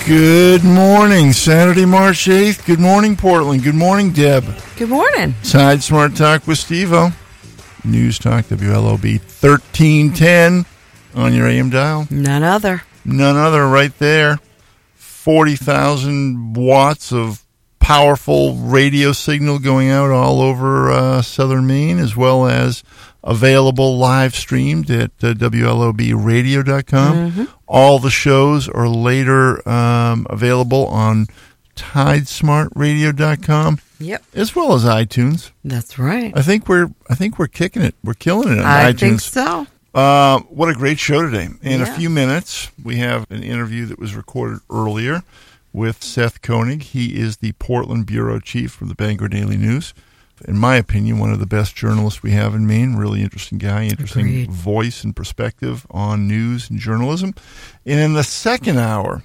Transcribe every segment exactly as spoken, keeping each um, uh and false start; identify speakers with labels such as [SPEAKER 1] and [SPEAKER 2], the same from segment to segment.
[SPEAKER 1] Good morning, Saturday, March eighth. Good morning, Portland. Good morning, Deb.
[SPEAKER 2] Good morning.
[SPEAKER 1] Tide Smart Talk with Steve-O. News Talk, W L O B thirteen ten on your A M dial.
[SPEAKER 2] None other.
[SPEAKER 1] None other right there. forty thousand watts of powerful radio signal going out all over uh, southern Maine, as well as available live streamed at uh, W L O B radio dot com. Mm-hmm. All the shows are later um, available on Tide Smart Radio dot com.
[SPEAKER 2] Yep.
[SPEAKER 1] As well as iTunes.
[SPEAKER 2] That's right.
[SPEAKER 1] I think we're I think we're kicking it. We're killing it on
[SPEAKER 2] I
[SPEAKER 1] iTunes.
[SPEAKER 2] I think so.
[SPEAKER 1] Uh, what a great show today. In
[SPEAKER 2] yeah.
[SPEAKER 1] a few minutes, we have an interview that was recorded earlier with Seth Koenig. He is the Portland Bureau Chief for the Bangor Daily News. In my opinion, one of the best journalists we have in Maine. Really interesting guy, interesting
[SPEAKER 2] Agreed.
[SPEAKER 1] voice and perspective on news and journalism. And in the second hour,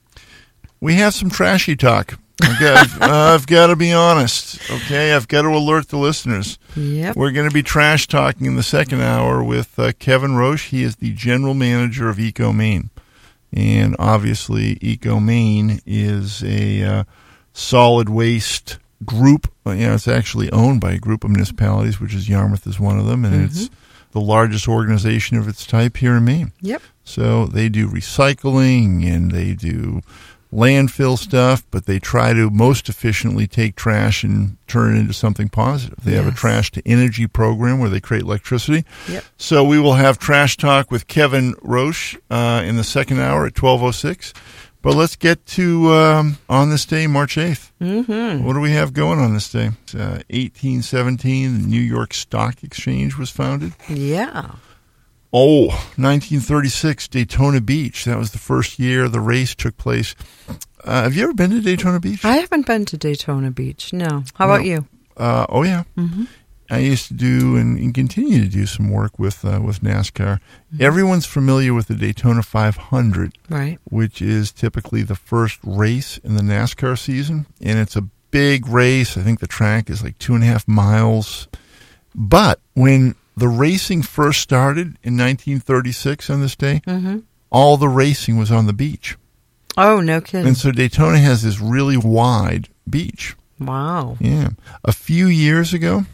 [SPEAKER 1] we have some trashy talk. I've got, I've got to be honest, okay? I've got to alert the listeners.
[SPEAKER 2] Yep.
[SPEAKER 1] We're going to be trash talking in the second hour with uh, Kevin Roche. He is the general manager of Eco Maine. And obviously, Eco Maine is a uh, solid waste group. You know, it's actually owned by a group of municipalities, which is Yarmouth is one of them, and mm-hmm. it's the largest organization of its type here in Maine.
[SPEAKER 2] Yep.
[SPEAKER 1] So they do recycling and they do landfill stuff, but they try to most efficiently take trash and turn it into something positive. They yes. have a trash to energy program where they create electricity.
[SPEAKER 2] Yep.
[SPEAKER 1] So we will have Trash Talk with Kevin Roche uh, in the second hour at twelve oh six. But let's get to um, on this day, March eighth.
[SPEAKER 2] Mm-hmm.
[SPEAKER 1] What do we have going on this day? It's, uh, eighteen seventeen, the New York Stock Exchange was founded.
[SPEAKER 2] Yeah.
[SPEAKER 1] Oh, nineteen thirty-six, Daytona Beach. That was the first year the race took place. Uh, have you ever been to Daytona Beach?
[SPEAKER 2] I haven't been to Daytona Beach, no. How
[SPEAKER 1] no.
[SPEAKER 2] about you?
[SPEAKER 1] Uh, oh, yeah.
[SPEAKER 2] Mm-hmm.
[SPEAKER 1] I used to do and, and continue to do some work with uh, with NASCAR. Mm-hmm. Everyone's familiar with the Daytona five hundred,
[SPEAKER 2] right?
[SPEAKER 1] Which is typically the first race in the NASCAR season. And it's a big race. I think the track is like two and a half miles. But when the racing first started in nineteen thirty-six on this day,
[SPEAKER 2] mm-hmm.
[SPEAKER 1] all the racing was on the beach.
[SPEAKER 2] Oh, no kidding.
[SPEAKER 1] And so Daytona has this really wide beach.
[SPEAKER 2] Wow.
[SPEAKER 1] Yeah. A few years ago,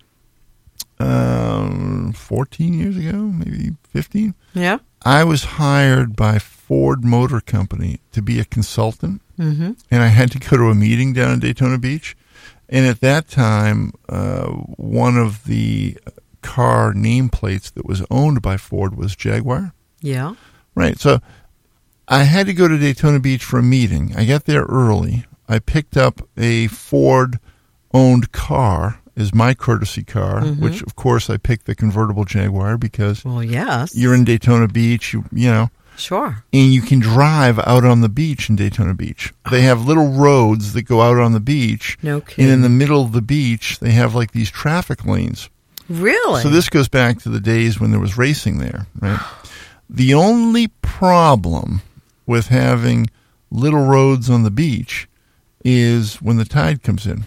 [SPEAKER 1] um, fourteen years ago, maybe fifteen,
[SPEAKER 2] yeah,
[SPEAKER 1] I was hired by Ford Motor Company to be a consultant,
[SPEAKER 2] mm-hmm.
[SPEAKER 1] and I had to go to a meeting down in Daytona Beach. And at that time, uh, one of the car nameplates that was owned by Ford was Jaguar.
[SPEAKER 2] Yeah.
[SPEAKER 1] Right. So I had to go to Daytona Beach for a meeting. I got there early. I picked up a Ford-owned car as my courtesy car, mm-hmm. which, of course, I picked the convertible Jaguar because
[SPEAKER 2] well, yes.
[SPEAKER 1] you're in Daytona Beach, you, you know.
[SPEAKER 2] Sure.
[SPEAKER 1] And you can drive out on the beach in Daytona Beach. They have little roads that go out on the beach.
[SPEAKER 2] No kidding.
[SPEAKER 1] And in the middle of the beach, they have like these traffic lanes.
[SPEAKER 2] Really?
[SPEAKER 1] So this goes back to the days when there was racing there, right? The only problem with having little roads on the beach is when the tide comes in.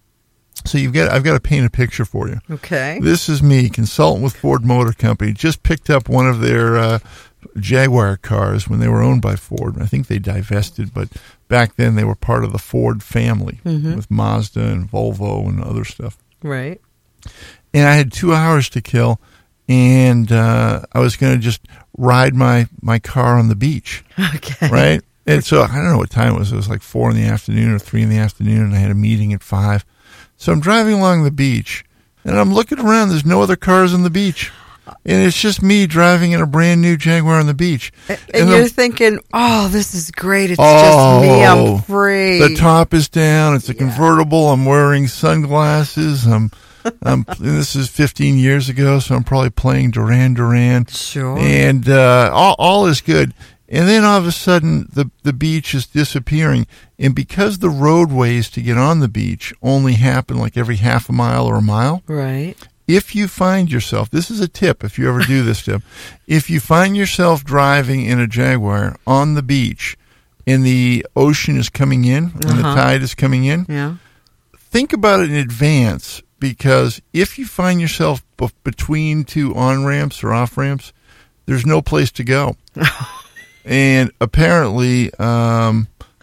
[SPEAKER 1] So you've got I've got to paint a picture for you.
[SPEAKER 2] Okay.
[SPEAKER 1] This is me, consultant with Ford Motor Company. Just picked up one of their uh, Jaguar cars when they were owned by Ford. I think they divested, but back then they were part of the Ford family
[SPEAKER 2] mm-hmm.
[SPEAKER 1] with Mazda and Volvo and other stuff.
[SPEAKER 2] Right.
[SPEAKER 1] And I had two hours to kill, and uh, I was going to just ride my, my car on the beach.
[SPEAKER 2] Okay.
[SPEAKER 1] Right? And so I don't know what time it was. It was like four in the afternoon or three in the afternoon, and I had a meeting at five. So I'm driving along the beach, and I'm looking around. There's no other cars on the beach. And it's just me driving in a brand new Jaguar on the beach.
[SPEAKER 2] And,
[SPEAKER 1] and
[SPEAKER 2] and you're
[SPEAKER 1] the,
[SPEAKER 2] thinking, oh, this is great. It's
[SPEAKER 1] oh,
[SPEAKER 2] just me. I'm free.
[SPEAKER 1] The top is down. It's a
[SPEAKER 2] yeah.
[SPEAKER 1] convertible. I'm wearing sunglasses. I'm, I'm, this is fifteen years ago, so I'm probably playing Duran Duran.
[SPEAKER 2] Sure.
[SPEAKER 1] And uh, all, all is good. And then all of a sudden, the, the beach is disappearing. And because the roadways to get on the beach only happen like every half a mile or a mile.
[SPEAKER 2] Right.
[SPEAKER 1] If you find yourself, this is a tip if you ever do this tip, if you find yourself driving in a Jaguar on the beach and the ocean is coming in and
[SPEAKER 2] uh-huh.
[SPEAKER 1] the tide is coming in,
[SPEAKER 2] yeah.
[SPEAKER 1] think about it in advance, because if you find yourself b- between two on-ramps or off-ramps, there's no place to go. And apparently, um,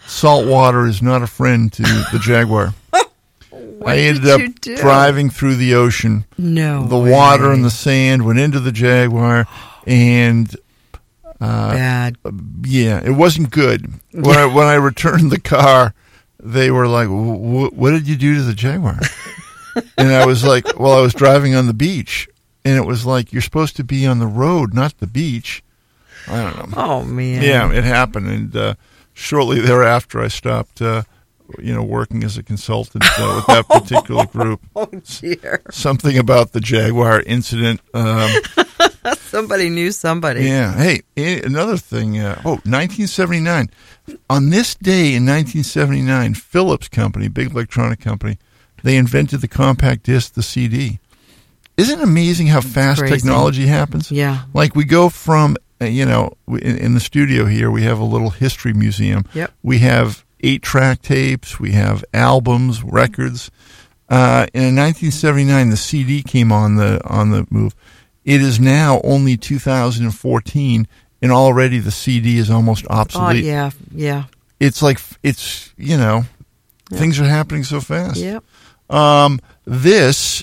[SPEAKER 1] salt water is not a friend to the Jaguar.
[SPEAKER 2] What
[SPEAKER 1] I ended
[SPEAKER 2] did
[SPEAKER 1] up
[SPEAKER 2] you do?
[SPEAKER 1] driving through the ocean.
[SPEAKER 2] No
[SPEAKER 1] The
[SPEAKER 2] way.
[SPEAKER 1] water and the sand went into the Jaguar, and uh,
[SPEAKER 2] Bad.
[SPEAKER 1] yeah, it wasn't good. When I when I returned the car, they were like, "What did you do to the Jaguar?" And I was like, "Well, I was driving on the beach." And it was like, "You're supposed to be on the road, not the beach." I don't know.
[SPEAKER 2] Oh, man.
[SPEAKER 1] Yeah, it happened. And uh, shortly thereafter, I stopped, uh, you know, working as a consultant uh, with that particular group.
[SPEAKER 2] Oh, dear.
[SPEAKER 1] Something about the Jaguar incident. Um,
[SPEAKER 2] Somebody knew somebody.
[SPEAKER 1] yeah. Hey, eh, another thing. Uh, oh, nineteen seventy-nine. On this day in nineteen seventy-nine, Philips Company, big electronic company, they invented the compact disc, the C D. Isn't it amazing how fast
[SPEAKER 2] crazy.
[SPEAKER 1] technology happens?
[SPEAKER 2] Yeah.
[SPEAKER 1] Like we go from, uh, you know, we- in, in the studio here, we have a little history museum.
[SPEAKER 2] Yep.
[SPEAKER 1] We have eight-track tapes. We have albums, records. Uh, and in nineteen seventy-nine, the C D came on the on the move. It is now only two thousand fourteen, and already the C D is almost
[SPEAKER 2] Oh,
[SPEAKER 1] obsolete.
[SPEAKER 2] yeah. Yeah.
[SPEAKER 1] It's like, it's, you know,
[SPEAKER 2] Yep.
[SPEAKER 1] things are happening so fast.
[SPEAKER 2] Yep.
[SPEAKER 1] Um, this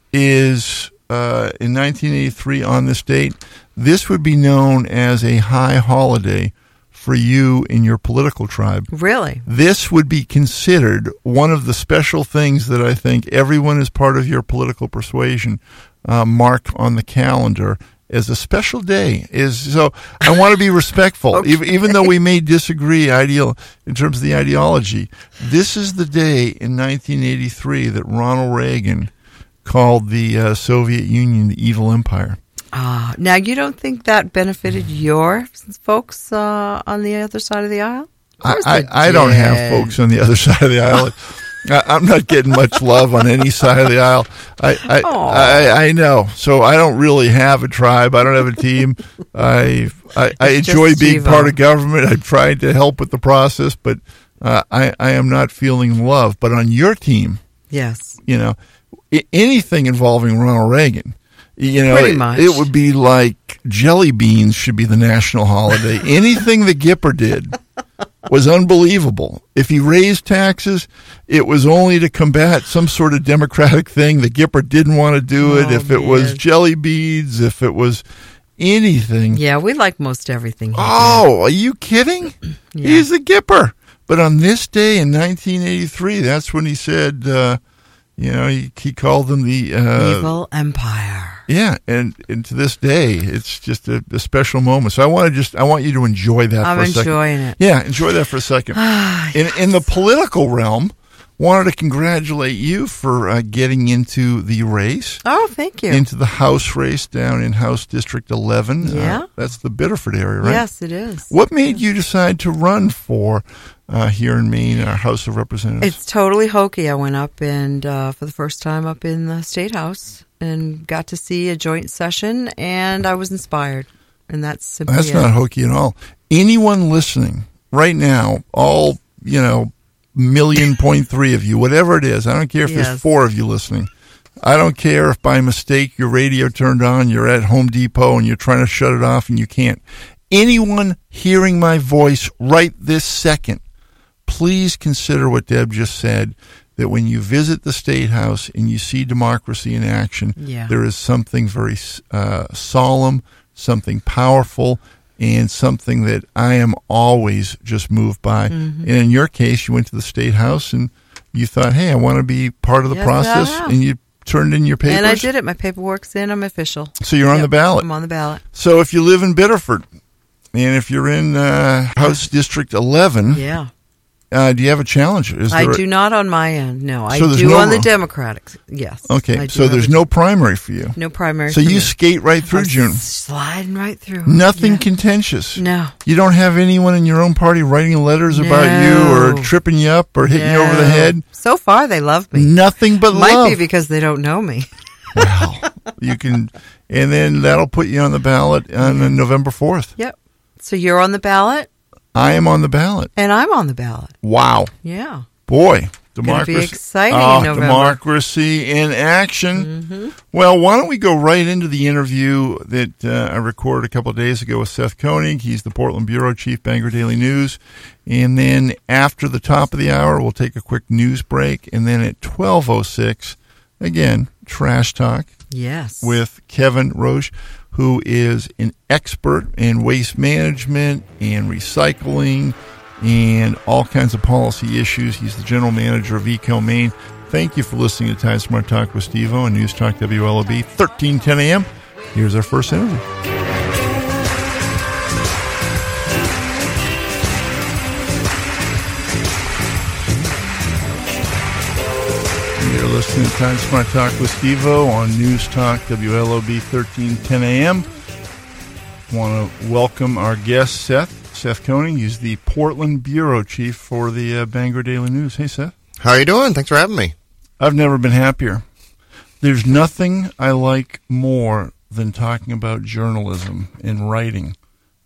[SPEAKER 1] is uh, in nineteen eighty-three on this date. This would be known as a high holiday for you in your political tribe.
[SPEAKER 2] Really?
[SPEAKER 1] This would be considered one of the special things that I think everyone as part of your political persuasion uh, mark on the calendar as a special day. Is so I want to be respectful,
[SPEAKER 2] Okay.
[SPEAKER 1] even, even though we may disagree ideal in terms of the ideology. This is the day in nineteen eighty-three that Ronald Reagan called the uh, Soviet Union the evil empire.
[SPEAKER 2] Ah, now you don't think that benefited your folks uh, on the other side of the aisle? Of
[SPEAKER 1] I,
[SPEAKER 2] course
[SPEAKER 1] I,
[SPEAKER 2] it
[SPEAKER 1] I don't have
[SPEAKER 2] did.
[SPEAKER 1] folks on the other side of the aisle. I, I'm not getting much love on any side of the aisle. I I,
[SPEAKER 2] Aw.
[SPEAKER 1] I I know. So I don't really have a tribe. I don't have a team. I I, I
[SPEAKER 2] It's
[SPEAKER 1] enjoy
[SPEAKER 2] just
[SPEAKER 1] being
[SPEAKER 2] Steve-O.
[SPEAKER 1] part of government. I've tried to help with the process, but uh, I I am not feeling love. But on your team,
[SPEAKER 2] Yes.
[SPEAKER 1] you know, I- anything involving Ronald Reagan, you know,
[SPEAKER 2] Pretty
[SPEAKER 1] it,
[SPEAKER 2] much.
[SPEAKER 1] it would be like jelly beans should be the national holiday. Anything that Gipper did was unbelievable. If he raised taxes, it was only to combat some sort of democratic thing. The Gipper didn't want to do it.
[SPEAKER 2] Oh,
[SPEAKER 1] If it was
[SPEAKER 2] man.
[SPEAKER 1] jelly beans, if it was anything.
[SPEAKER 2] Yeah, we like most everything. he
[SPEAKER 1] Oh, are you kidding?
[SPEAKER 2] Yeah.
[SPEAKER 1] He's the Gipper. But on this day in nineteen eighty-three, that's when he said, uh, you know, he, he called them the...
[SPEAKER 2] did.
[SPEAKER 1] Uh,
[SPEAKER 2] Evil empire.
[SPEAKER 1] yeah, and, and to this day, it's just a, a special moment. So I want to just, I want you to enjoy that
[SPEAKER 2] I'm
[SPEAKER 1] for a second.
[SPEAKER 2] enjoying it.
[SPEAKER 1] Yeah, enjoy that for a second.
[SPEAKER 2] Ah,
[SPEAKER 1] In in the political realm, wanted to congratulate you for uh, getting into the race,
[SPEAKER 2] Oh, thank you.
[SPEAKER 1] into the House race down in House District eleven.
[SPEAKER 2] Yeah.
[SPEAKER 1] Uh, that's the Biddeford area, right?
[SPEAKER 2] Yes, it is.
[SPEAKER 1] What made you decide to run for uh, here in Maine, our House of Representatives?
[SPEAKER 2] It's totally hokey. I went up and uh, for the first time up in the State House and got to see a joint session, and I was inspired. And that's simply
[SPEAKER 1] That's
[SPEAKER 2] it.
[SPEAKER 1] not hokey at all. Anyone listening right now, all, you know, million point three of you, whatever it is, I don't care if
[SPEAKER 2] Yes.
[SPEAKER 1] there's four of you listening. I don't care if by mistake your radio turned on, you're at Home Depot and you're trying to shut it off and you can't. Anyone hearing my voice right this second, please consider what Deb just said, that when you visit the State House and you see democracy in action,
[SPEAKER 2] Yeah.
[SPEAKER 1] there is something very uh, solemn, something powerful, and something that I am always just moved by.
[SPEAKER 2] Mm-hmm.
[SPEAKER 1] And in your case, you went to the State House and you thought, hey, I want to be part of the
[SPEAKER 2] Yes,
[SPEAKER 1] process,
[SPEAKER 2] I have.
[SPEAKER 1] and you turned in your papers.
[SPEAKER 2] And I did it. My paperwork's in. I'm official.
[SPEAKER 1] So you're on
[SPEAKER 2] Yep,
[SPEAKER 1] the ballot.
[SPEAKER 2] I'm on the ballot.
[SPEAKER 1] So if you live in Biddeford, and if you're in uh, House District eleven,
[SPEAKER 2] Yeah.
[SPEAKER 1] uh, do you have a challenge? Is
[SPEAKER 2] I
[SPEAKER 1] there a-
[SPEAKER 2] do not on my end. No, I
[SPEAKER 1] So there's
[SPEAKER 2] do
[SPEAKER 1] no
[SPEAKER 2] on the
[SPEAKER 1] room.
[SPEAKER 2] Democratic. Yes. I
[SPEAKER 1] Okay,
[SPEAKER 2] do
[SPEAKER 1] so
[SPEAKER 2] have
[SPEAKER 1] there's
[SPEAKER 2] a-
[SPEAKER 1] no primary for you.
[SPEAKER 2] no primary.
[SPEAKER 1] So
[SPEAKER 2] for
[SPEAKER 1] you
[SPEAKER 2] me.
[SPEAKER 1] skate right through
[SPEAKER 2] I'm
[SPEAKER 1] June.
[SPEAKER 2] sliding right through.
[SPEAKER 1] Nothing
[SPEAKER 2] Yeah.
[SPEAKER 1] contentious.
[SPEAKER 2] No.
[SPEAKER 1] You don't have anyone in your own party writing letters about you or
[SPEAKER 2] No.
[SPEAKER 1] tripping you up or hitting you over the
[SPEAKER 2] No.
[SPEAKER 1] head.
[SPEAKER 2] So far, they love me.
[SPEAKER 1] Nothing but
[SPEAKER 2] Might
[SPEAKER 1] love.
[SPEAKER 2] be because they don't know me.
[SPEAKER 1] Well, you can, and then that'll put you on the ballot on uh, November fourth.
[SPEAKER 2] Yep. So you're on the ballot,
[SPEAKER 1] I am on the ballot.
[SPEAKER 2] and I'm on the ballot.
[SPEAKER 1] Wow.
[SPEAKER 2] Yeah.
[SPEAKER 1] Boy,
[SPEAKER 2] Democracy. Gonna be exciting
[SPEAKER 1] oh,
[SPEAKER 2] in November.
[SPEAKER 1] Democracy in action. Mm-hmm. Well, why don't we go right into the interview that uh, I recorded a couple of days ago with Seth Koenig. He's the Portland Bureau Chief, Bangor Daily News. And then after the top of the hour, we'll take a quick news break. And then at twelve oh six, again, Trash Talk.
[SPEAKER 2] Yes.
[SPEAKER 1] With Kevin Roche, who is an expert in waste management and recycling and all kinds of policy issues. He's the general manager of Eco Maine. Thank you for listening to Time Smart Talk with Steve-O and News Talk W L O B, thirteen ten a.m. Here's our first interview. You're listening to Time Smart Talk with Steve-O on News Talk W L O B, thirteen ten a.m. I want to welcome our guest, Seth. Seth Koenig. He's the Portland Bureau Chief for the uh, Bangor Daily News. Hey, Seth.
[SPEAKER 3] How are you doing? Thanks for having me.
[SPEAKER 1] I've never been happier. There's nothing I like more than talking about journalism and writing.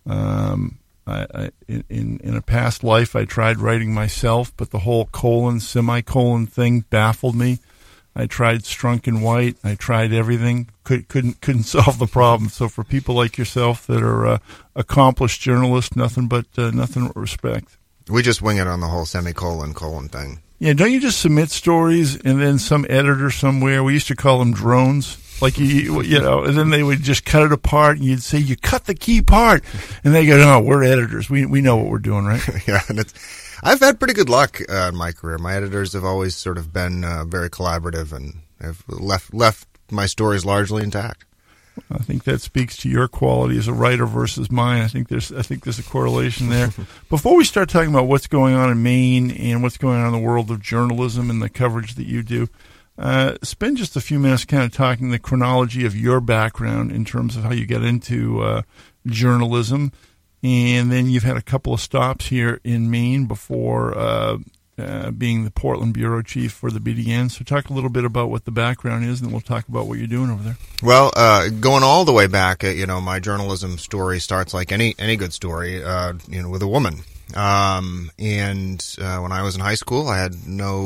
[SPEAKER 1] Um, I, I, in, in a past life, I tried writing myself, but the whole colon, semicolon thing baffled me. I tried Strunk and White. I tried everything. Could, couldn't couldn't solve the problem. So for people like yourself that are uh, accomplished journalists, nothing but uh, nothing but respect.
[SPEAKER 3] We just wing it on the whole semicolon colon thing.
[SPEAKER 1] Yeah, don't you just submit stories and then some editor somewhere? We used to call them drones. Like you, you know, and then they would just cut it apart, and you'd say, "You cut the key part," and they go, "No, we're editors. We we know what we're doing, right?"
[SPEAKER 3] Yeah, and it's. I've had pretty good luck uh, in my career. My editors have always sort of been uh, very collaborative and have left left my stories largely intact.
[SPEAKER 1] I think that speaks to your quality as a writer versus mine. I think there's I think there's a correlation there. Before we start talking about what's going on in Maine and what's going on in the world of journalism and the coverage that you do, uh, spend just a few minutes kind of talking the chronology of your background in terms of how you got into uh, journalism. And then you've had a couple of stops here in Maine before uh, uh, being the Portland Bureau Chief for the B D N. So talk a little bit about what the background is, and then we'll talk about what you're doing over there.
[SPEAKER 3] Well, uh, going all the way back, uh, you know, my journalism story starts like any any good story, uh, you know, with a woman. Um, and uh, when I was in high school, I had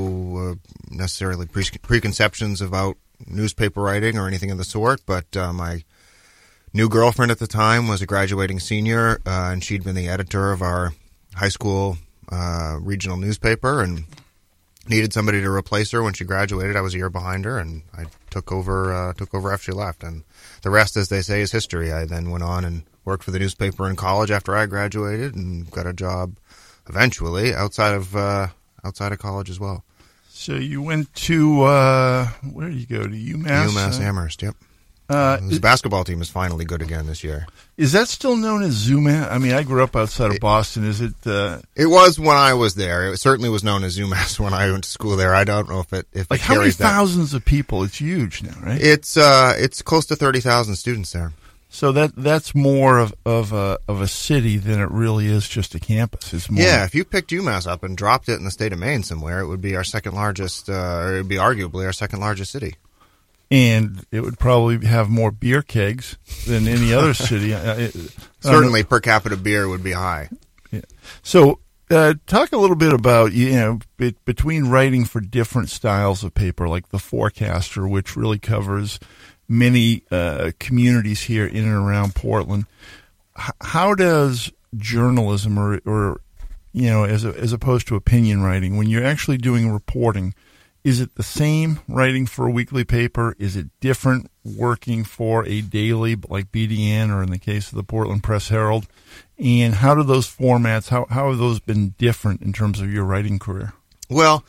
[SPEAKER 3] no uh, necessarily pre- preconceptions about newspaper writing or anything of the sort, but uh, my new girlfriend at the time was a graduating senior, uh, and she'd been the editor of our high school uh, regional newspaper and needed somebody to replace her when she graduated. I was a year behind her, and I took over uh, took over after she left. And the rest, as they say, is history. I then went on and worked for the newspaper in college after I graduated and got a job eventually outside of uh, outside of college as well.
[SPEAKER 1] So you went to, uh, where did you go, to UMass?
[SPEAKER 3] UMass
[SPEAKER 1] uh,
[SPEAKER 3] Amherst, yep.
[SPEAKER 1] Uh,
[SPEAKER 3] the basketball team is finally good again this year.
[SPEAKER 1] Is that still known as Zoomass? I mean, I grew up outside of Boston. Is it? Uh,
[SPEAKER 3] it was when I was there. It certainly was known as Zoomass when I went to school there. I don't know if it if
[SPEAKER 1] like
[SPEAKER 3] it
[SPEAKER 1] how many
[SPEAKER 3] carries that.
[SPEAKER 1] thousands of people? It's huge now, right?
[SPEAKER 3] It's uh, it's close to thirty thousand students there.
[SPEAKER 1] So that that's more of of a of a city than it really is just a campus. It's more.
[SPEAKER 3] Yeah, if you picked UMass up and dropped it in the state of Maine somewhere, it would be our second largest. Uh, or it would be arguably our second largest city.
[SPEAKER 1] And it would probably have more beer kegs than any other city. It,
[SPEAKER 3] Certainly, per capita beer would be high.
[SPEAKER 1] Yeah. So, uh, talk a little bit about, you know, be, between writing for different styles of paper, like The Forecaster, which really covers many uh, communities here in and around Portland. H- how does journalism, or, or you know, as a, as opposed to opinion writing, when you're actually doing reporting, is it the same writing for a weekly paper? Is it different working for a daily like B D N or in the case of the Portland Press Herald? And how do those formats, how, how have those been different in terms of your writing career?
[SPEAKER 3] Well,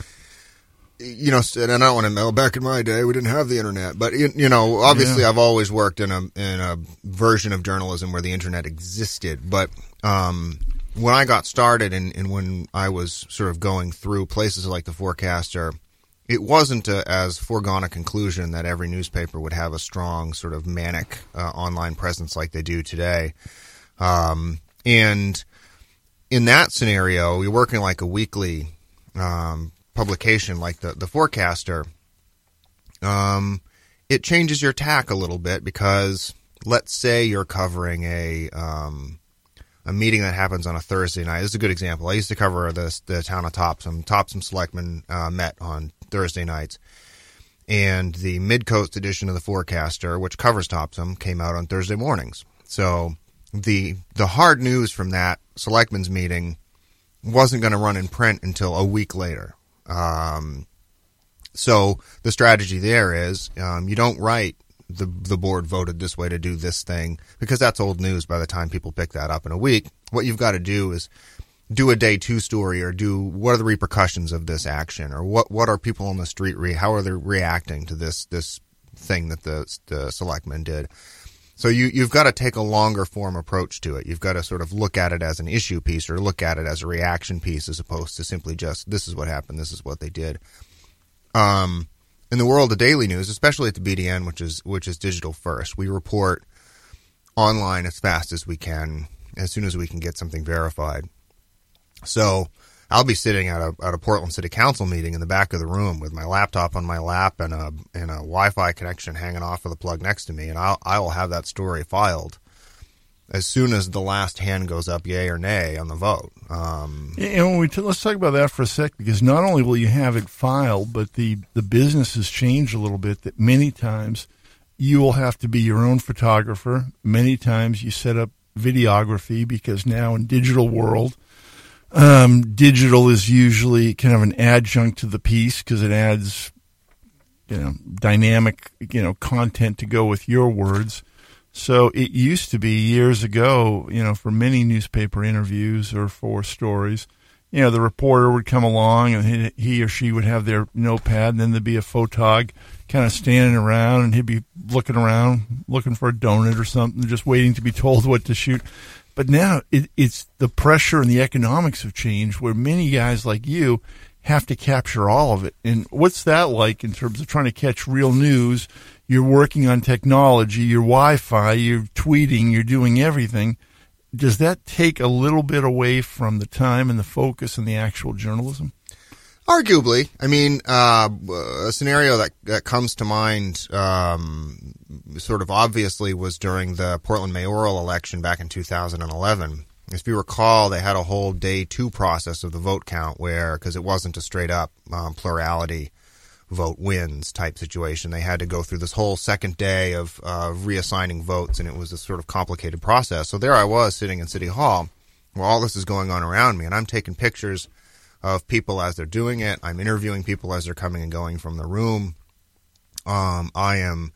[SPEAKER 3] you know, and I don't want to know, back in my day, we didn't have the internet. But, you, you know, obviously yeah. I've always worked in a in a version of journalism where the internet existed. But um, when I got started and, and when I was sort of going through places like the Forecaster, it wasn't a, as foregone a conclusion that every newspaper would have a strong sort of manic uh, online presence like they do today. Um, and in that scenario, you're working like a weekly um, publication like the, the Forecaster. Um, it changes your tack a little bit because let's say you're covering a um, a meeting that happens on a Thursday night. This is a good example. I used to cover this, the town of Topsham. Topsham selectmen uh, met on Thursday nights. And the Mid-Coast edition of the Forecaster, which covers Topsham, came out on Thursday mornings. So the the hard news from that selectmen's meeting wasn't going to run in print until a week later. Um, so the strategy there is um, you don't write the the board voted this way to do this thing, because that's old news by the time people pick that up in a week. What you've got to do is do a day two story, or do what are the repercussions of this action, or what what are people on the street re how are they reacting to this this thing that the the selectmen did. So you you've got to take a longer form approach to it. You've got to sort of look at it as an issue piece, or look at it as a reaction piece, as opposed to simply just this is what happened, this is what they did. Um, in the world of daily news, especially at the B D N, which is which is digital first, we report online as fast as we can, as soon as we can get something verified. So I'll be sitting at a at a Portland City Council meeting in the back of the room with my laptop on my lap and a and a Wi-Fi connection hanging off of the plug next to me, and I'll I will have that story filed as soon as the last hand goes up, yay or nay, on the vote. Um,
[SPEAKER 1] and when we t- let's talk about that for a sec, because not only will you have it filed, but the the business has changed a little bit. That many times you will have to be your own photographer. Many times you set up videography, because now in digital world. Um, digital is usually kind of an adjunct to the piece, because it adds, you know, dynamic, you know, content to go with your words. So it used to be years ago, you know, for many newspaper interviews or for stories, you know, the reporter would come along and he, he or she would have their notepad, and then there'd be a photog kind of standing around, and he'd be looking around, looking for a donut or something, just waiting to be told what to shoot. But now it, it's the pressure and the economics have changed, where many guys like you have to capture all of it. And what's that like in terms of trying to catch real news? You're working on technology, you're Wi-Fi, you're tweeting, you're doing everything. Does that take a little bit away from the time and the focus and the actual journalism?
[SPEAKER 3] Arguably. I mean, uh, a scenario that, that comes to mind um, sort of obviously was during the Portland mayoral election back in two thousand eleven. If you recall, they had a whole day two process of the vote count where, because it wasn't a straight up um, plurality vote wins type situation, they had to go through this whole second day of uh, reassigning votes, and it was a sort of complicated process. So there I was sitting in City Hall where all this is going on around me, and I'm taking pictures of people as they're doing it. I'm interviewing people as they're coming and going from the room. Um, I am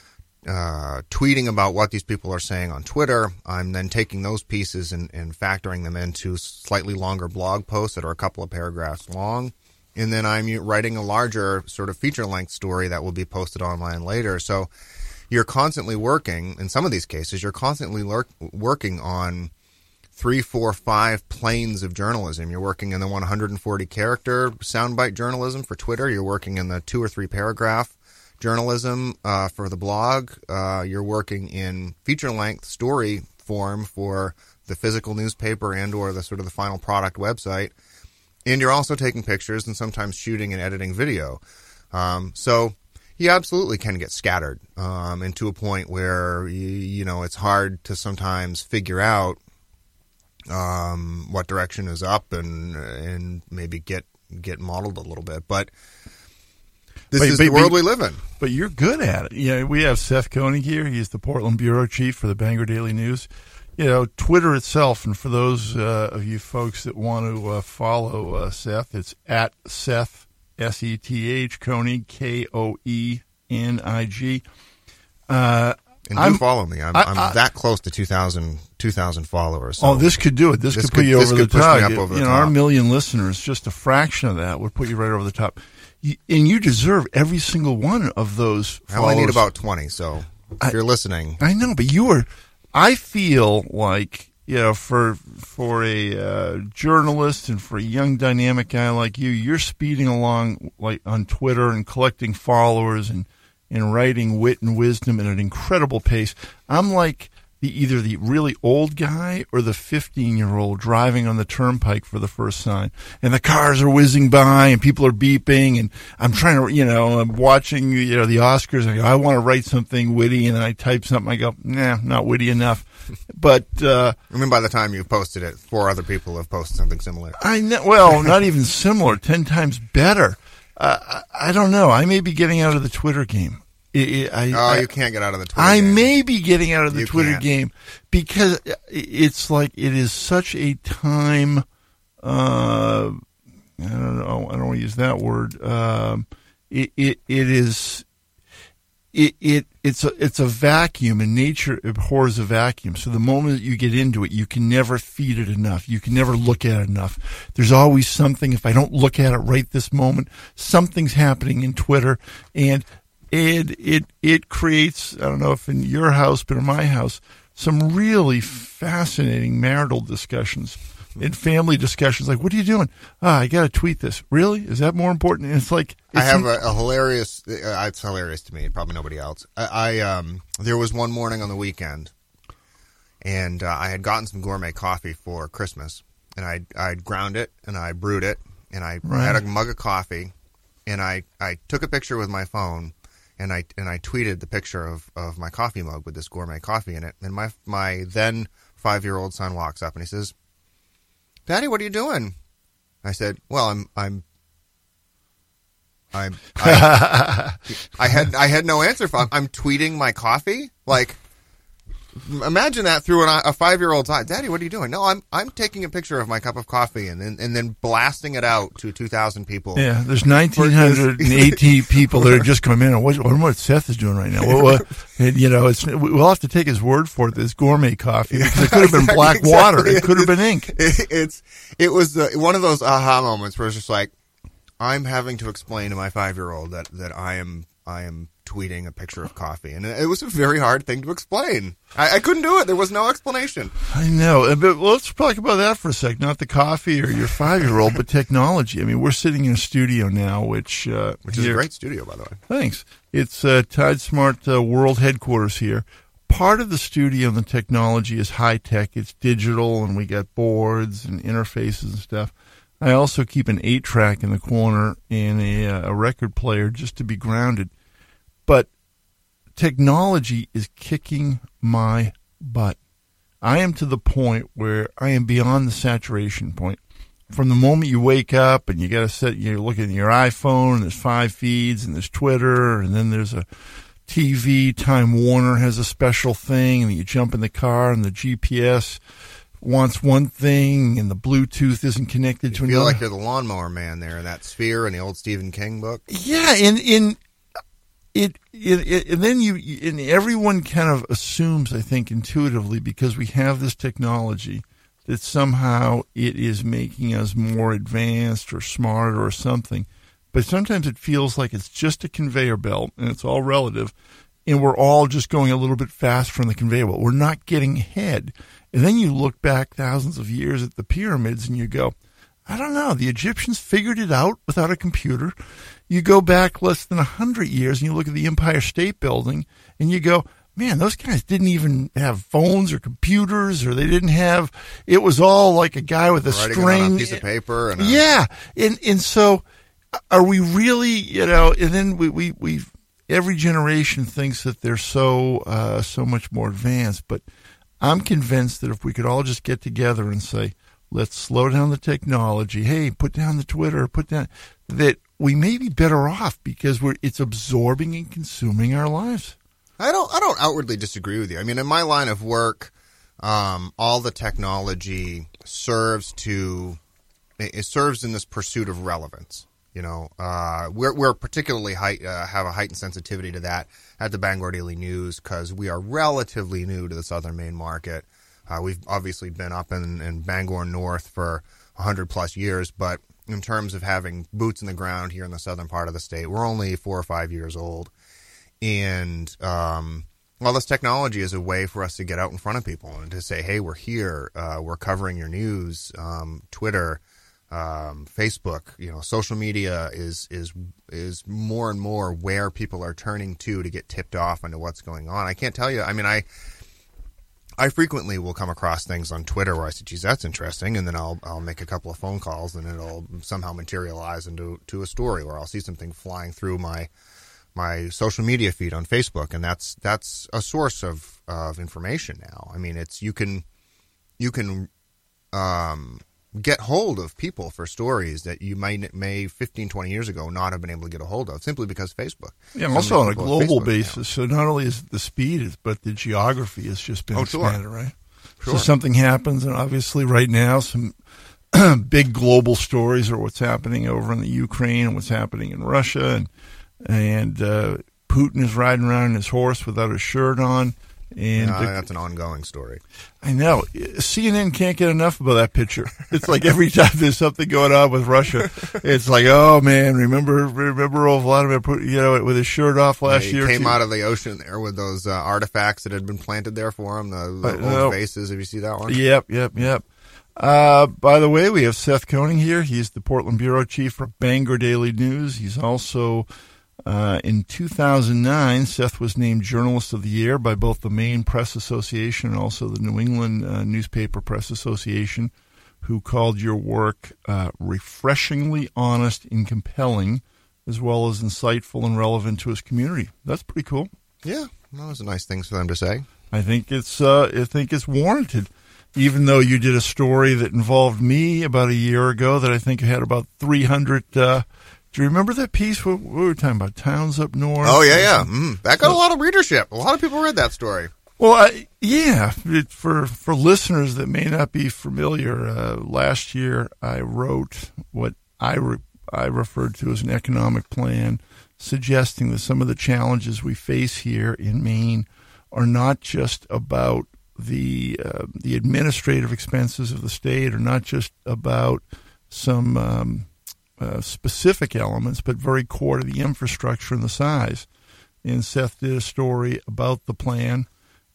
[SPEAKER 3] uh, tweeting about what these people are saying on Twitter. I'm then taking those pieces and, and factoring them into slightly longer blog posts that are a couple of paragraphs long. And then I'm writing a larger sort of feature-length story that will be posted online later. So you're constantly working, in some of these cases, you're constantly lurk, working on three, four, five planes of journalism. You're working in the one hundred forty character soundbite journalism for Twitter. You're working in the two or three paragraph journalism uh, for the blog. Uh, you're working in feature length story form for the physical newspaper and or the sort of the final product website. And you're also taking pictures and sometimes shooting and editing video. Um, so you absolutely can get scattered um, and to a point where, you, you know, it's hard to sometimes figure out um, what direction is up and and maybe get get modeled a little bit. But this
[SPEAKER 1] but,
[SPEAKER 3] is
[SPEAKER 1] but,
[SPEAKER 3] the world
[SPEAKER 1] but,
[SPEAKER 3] we live in.
[SPEAKER 1] But you're good at it. Yeah, we have Seth Koenig here. He's the Portland bureau chief for the Bangor Daily News. You know, Twitter itself, and for those uh, of you folks that want to uh, follow uh, Seth, it's at Seth, S E T H, Koenig, K O E N I G. Uh,
[SPEAKER 3] and do
[SPEAKER 1] I'm,
[SPEAKER 3] follow me. I'm, I, I'm I, that close to two thousand, two thousand followers. So
[SPEAKER 1] oh, this could do it. This, this could put
[SPEAKER 3] could,
[SPEAKER 1] you over the top.
[SPEAKER 3] Up over
[SPEAKER 1] you
[SPEAKER 3] the
[SPEAKER 1] know,
[SPEAKER 3] top.
[SPEAKER 1] Our million listeners, just a fraction of that would put you right over the top. You, and you deserve every single one of those
[SPEAKER 3] I
[SPEAKER 1] followers.
[SPEAKER 3] only need about twenty, so if
[SPEAKER 1] I,
[SPEAKER 3] you're listening.
[SPEAKER 1] I know, but you are... I feel like, you know, for for a uh, journalist and for a young dynamic guy like you, you're speeding along like on Twitter and collecting followers and, and writing wit and wisdom at an incredible pace. I'm like the either the really old guy or the fifteen-year-old driving on the turnpike for the first time. And the cars are whizzing by and people are beeping, and I'm trying to, you know, I'm watching, you know, the Oscars. I go, I want to write something witty, and I type something. I go, nah, not witty enough. But uh,
[SPEAKER 3] I mean, by the time you've posted it, four other people have posted something similar.
[SPEAKER 1] I know. Well, not even similar. Ten times better. Uh, I, I don't know. I may be getting out of the Twitter game. It, it, I,
[SPEAKER 3] oh,
[SPEAKER 1] I,
[SPEAKER 3] you can't get out of the Twitter
[SPEAKER 1] I
[SPEAKER 3] game.
[SPEAKER 1] may be getting out of the
[SPEAKER 3] You
[SPEAKER 1] Twitter
[SPEAKER 3] can't.
[SPEAKER 1] game because it's like it is such a time. Uh, I don't know. I don't want to use that word. Um, it, it it is. It, it it's a it's a vacuum, and nature abhors a vacuum. So the moment that you get into it, you can never feed it enough. You can never look at it enough. There's always something. If I don't look at it right this moment, something's happening in Twitter, and and it it creates, I don't know if in your house, but in my house, some really fascinating marital discussions and family discussions. Like, what are you doing? Ah, I got to tweet this. Really? Is that more important? And it's like, it's
[SPEAKER 3] I have a, a hilarious. Uh, it's hilarious to me. Probably nobody else. I, I um. There was one morning on the weekend, and uh, I had gotten some gourmet coffee for Christmas, and I I ground it and I brewed it, and I
[SPEAKER 1] Right.
[SPEAKER 3] had a mug of coffee, and I, I took a picture with my phone, and I and I tweeted the picture of, of my coffee mug with this gourmet coffee in it, and my my then five year old son walks up and he says, "Daddy, what are you doing?" I said, "Well, I'm I'm." I'm, I, I had I had no answer for. I'm, I'm tweeting my coffee. Like, imagine that through an, a five year old's eye. Daddy, what are you doing? No, I'm I'm taking a picture of my cup of coffee and then and then blasting it out to two thousand people.
[SPEAKER 1] Yeah, there's one thousand nine hundred eighty people that are just coming in. What, what, what Seth is doing right now? What, what, and, you know, it's we'll have to take his word for it. This gourmet coffee because it could have been
[SPEAKER 3] Exactly,
[SPEAKER 1] black
[SPEAKER 3] exactly.
[SPEAKER 1] water. It could have been ink.
[SPEAKER 3] It, it's it was uh, one of those aha moments where it's just like, I'm having to explain to my five-year-old that, that I am I am tweeting a picture of coffee, and it was a very hard thing to explain. I, I couldn't do it. There was no explanation.
[SPEAKER 1] I know. But well, let's talk about that for a sec. Not the coffee or your five-year-old, but technology. I mean, we're sitting in a studio now, which uh,
[SPEAKER 3] Which is
[SPEAKER 1] here-
[SPEAKER 3] a great studio, by the way.
[SPEAKER 1] Thanks. It's uh, Tide Smart uh, World Headquarters here. Part of the studio and the technology is high tech. It's digital, and we got boards and interfaces and stuff. I also keep an eight track in the corner and a, uh, a record player just to be grounded. But technology is kicking my butt. I am to the point where I am beyond the saturation point. From the moment you wake up and you got to set, you're looking at your iPhone, and there's five feeds, and there's Twitter, and then there's a T V. Time Warner has a special thing, and you jump in the car, and the G P S wants one thing, and the Bluetooth isn't connected
[SPEAKER 3] You
[SPEAKER 1] to
[SPEAKER 3] feel
[SPEAKER 1] another.
[SPEAKER 3] like you're the lawnmower man there in that Sphere in the old Stephen King book.
[SPEAKER 1] Yeah, and in it, it, it, and then you, and everyone kind of assumes, I think, intuitively, because we have this technology, that somehow it is making us more advanced or smarter or something. But sometimes it feels like it's just a conveyor belt, and it's all relative, and we're all just going a little bit fast from the conveyor belt. We're not getting ahead. And then you look back thousands of years at the pyramids, and you go, I don't know, the Egyptians figured it out without a computer. You go back less than one hundred years, and you look at the Empire State Building, and you go, man, those guys didn't even have phones or computers, or they didn't have, it was all like a guy with a
[SPEAKER 3] Writing
[SPEAKER 1] string.
[SPEAKER 3] it on a piece of paper. And a,
[SPEAKER 1] Yeah. And, and so are we really, you know, and then we, we, we've, every generation thinks that they're so, uh, so much more advanced, but I'm convinced that if we could all just get together and say, let's slow down the technology. Hey, put down the Twitter, put down, that we may be better off because we're, it's absorbing and consuming our lives.
[SPEAKER 3] I don't. I don't outwardly disagree with you. I mean, in my line of work, um, all the technology serves to it serves in this pursuit of relevance. You know, uh, we're we're particularly high, uh, have a heightened sensitivity to that at the Bangor Daily News because we are relatively new to the Southern Maine market. Uh, we've obviously been up in, in Bangor North for a hundred plus years, but in terms of having boots in the ground here in the southern part of the state, we're only four or five years old. And um, well, this technology is a way for us to get out in front of people and to say, hey, we're here, uh, we're covering your news. Um, Twitter, um, Facebook, you know, social media is is is more and more where people are turning to to get tipped off into what's going on. I can't tell you. I mean, I I frequently will come across things on Twitter where I say, geez, that's interesting, and then I'll I'll make a couple of phone calls, and it'll somehow materialize into to a story, or I'll see something flying through my my social media feed on Facebook, and that's that's a source of of information now. I mean, it's you can you can um, get hold of people for stories that you may may fifteen, twenty years ago not have been able to get a hold of, simply because Facebook.
[SPEAKER 1] Yeah, and also on a global basis. Now. So not only is the speed, but the geography has just been
[SPEAKER 3] oh,
[SPEAKER 1] expanded,
[SPEAKER 3] sure.
[SPEAKER 1] right?
[SPEAKER 3] Sure.
[SPEAKER 1] So something happens, and obviously right now some big global stories are what's happening over in the Ukraine and what's happening in Russia, and and uh, Putin is riding around on his horse without a shirt on. And
[SPEAKER 3] no, that's an ongoing story.
[SPEAKER 1] I know. C N N can't get enough about that picture. It's like every time there's something going on with Russia, it's like, oh man, remember remember old Vladimir Putin, you know, with his shirt off last
[SPEAKER 3] yeah, he
[SPEAKER 1] year.
[SPEAKER 3] Came
[SPEAKER 1] too.
[SPEAKER 3] out of the ocean there with those uh, artifacts that had been planted there for him, the, the old
[SPEAKER 1] know.
[SPEAKER 3] vases. Have you seen that one?
[SPEAKER 1] Yep, yep, yep. Uh, by the way, we have Seth Koenig here. He's the Portland bureau chief for Bangor Daily News. He's also Uh, in two thousand nine, Seth was named Journalist of the Year by both the Maine Press Association and also the New England uh, Newspaper Press Association, who called your work uh, refreshingly honest and compelling, as well as insightful and relevant to his community. That's pretty cool.
[SPEAKER 3] Yeah, those are nice things for them to say.
[SPEAKER 1] I think it's uh, I think it's warranted, even though you did a story that involved me about a year ago that I think had about three hundred. Uh, Do you remember that piece? What, what were we talking about? Towns up north?
[SPEAKER 3] Oh, yeah, yeah. Mm, that got a lot of readership. A lot of people read that story.
[SPEAKER 1] Well, I, yeah. It, for for listeners that may not be familiar, uh, last year I wrote what I, re, I referred to as an economic plan, suggesting that some of the challenges we face here in Maine are not just about the uh, the administrative expenses of the state, or not just about some um, Uh, specific elements, but very core to the infrastructure and the size. And Seth did a story about the plan,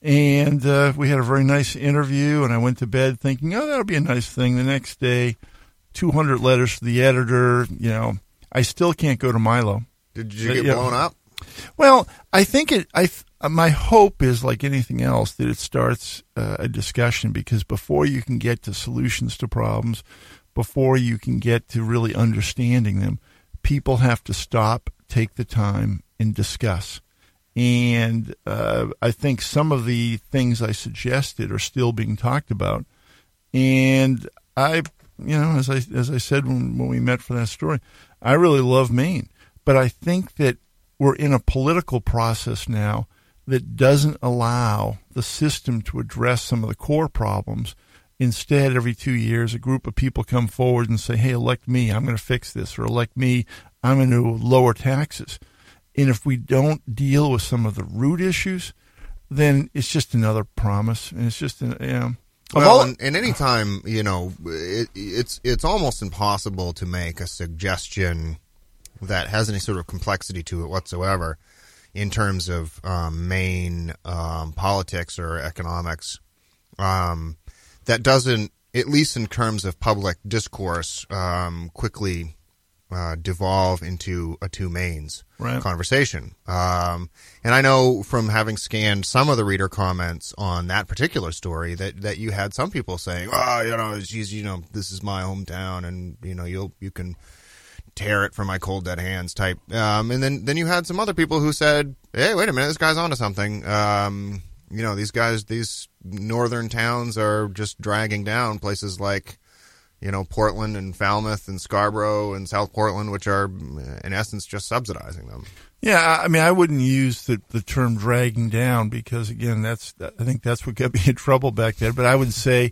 [SPEAKER 1] and uh, we had a very nice interview, and I went to bed thinking, oh, that'll be a nice thing. The next day, two hundred letters to the editor. You know, I still can't go to Milo.
[SPEAKER 3] Did you get uh, blown know. up?
[SPEAKER 1] Well, I think it, I, my hope is, like anything else, that it starts uh, a discussion, because before you can get to solutions to problems, before you can get to really understanding them, people have to stop, take the time, and discuss. And uh, I think some of the things I suggested are still being talked about. And I, you know, as I as I said when, when we met for that story, I really love Maine. But I think that we're in a political process now that doesn't allow the system to address some of the core problems. Instead, every two years, a group of people come forward and say, hey, elect me, I'm going to fix this, or elect me, I'm going to lower taxes. And if we don't deal with some of the root issues, then it's just another promise. And it's just, you know.
[SPEAKER 3] Well, all, and, and any time, you know, it, it's it's almost impossible to make a suggestion that has any sort of complexity to it whatsoever in terms of um, Maine um, politics or economics. Um That doesn't, at least in terms of public discourse, um, quickly uh, devolve into a two Maines
[SPEAKER 1] right.
[SPEAKER 3] conversation. Um, and I know from having scanned some of the reader comments on that particular story that, that you had some people saying, "Oh, you know, geez, you know, this is my hometown, and you know, you'll you can tear it from my cold dead hands," type. Um, and then then you had some other people who said, "Hey, wait a minute, this guy's onto something." Um, You know, these guys, these northern towns are just dragging down places like, you know, Portland and Falmouth and Scarborough and South Portland, which are, in essence, just subsidizing them.
[SPEAKER 1] Yeah, I mean, I wouldn't use the, the term dragging down because, again, that's I think that's what got me in trouble back then. But I would say,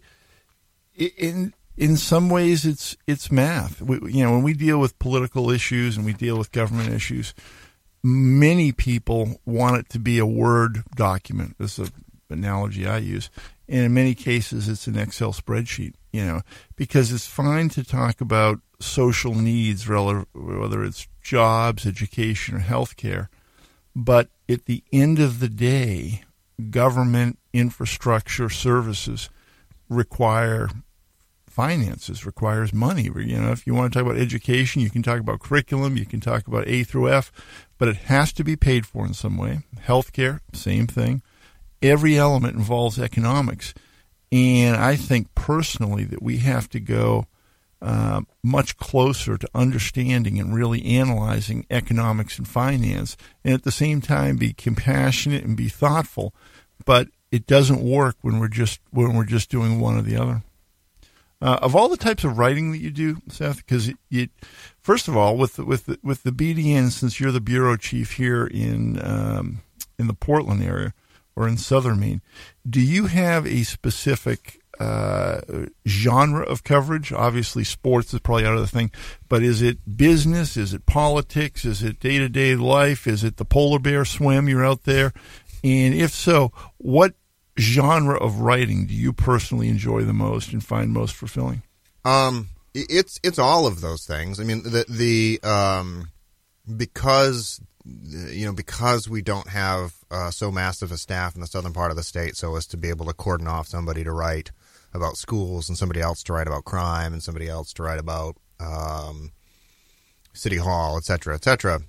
[SPEAKER 1] in in some ways, it's it's math. We, you know, when we deal with political issues and we deal with government issues, many people want it to be a Word document. This is an analogy I use. And in many cases, it's an Excel spreadsheet, you know, because it's fine to talk about social needs, whether it's jobs, education, or healthcare. But at the end of the day, government infrastructure services require finances, requires money. You know, if you want to talk about education, you can talk about curriculum, you can talk about A through F, but it has to be paid for in some way. Healthcare, same thing. every element involves economics. And I think personally that we have to go uh, much closer to understanding and really analyzing economics and finance, and at the same time be compassionate and be thoughtful. But it doesn't work when we're just when we're just doing one or the other. Uh, of all the types of writing that you do, Seth, because it, it, first of all, with the, with the, with the B D N, since you're the bureau chief here in um, in the Portland area or in Southern Maine, do you have a specific uh, genre of coverage? Obviously, sports is probably out of the thing, but is it business? Is it politics? Is it day to day life? Is it the polar bear swim? You're out there, and if so, what genre of writing do you personally enjoy the most and find most fulfilling?
[SPEAKER 3] Um, it's it's all of those things. I mean, the the um, because you know because we don't have uh, so massive a staff in the southern part of the state, so as to be able to cordon off somebody to write about schools and somebody else to write about crime and somebody else to write about um, city hall, et cetera, et cetera.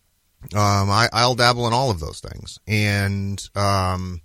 [SPEAKER 3] Um, I, I'll dabble in all of those things, and um.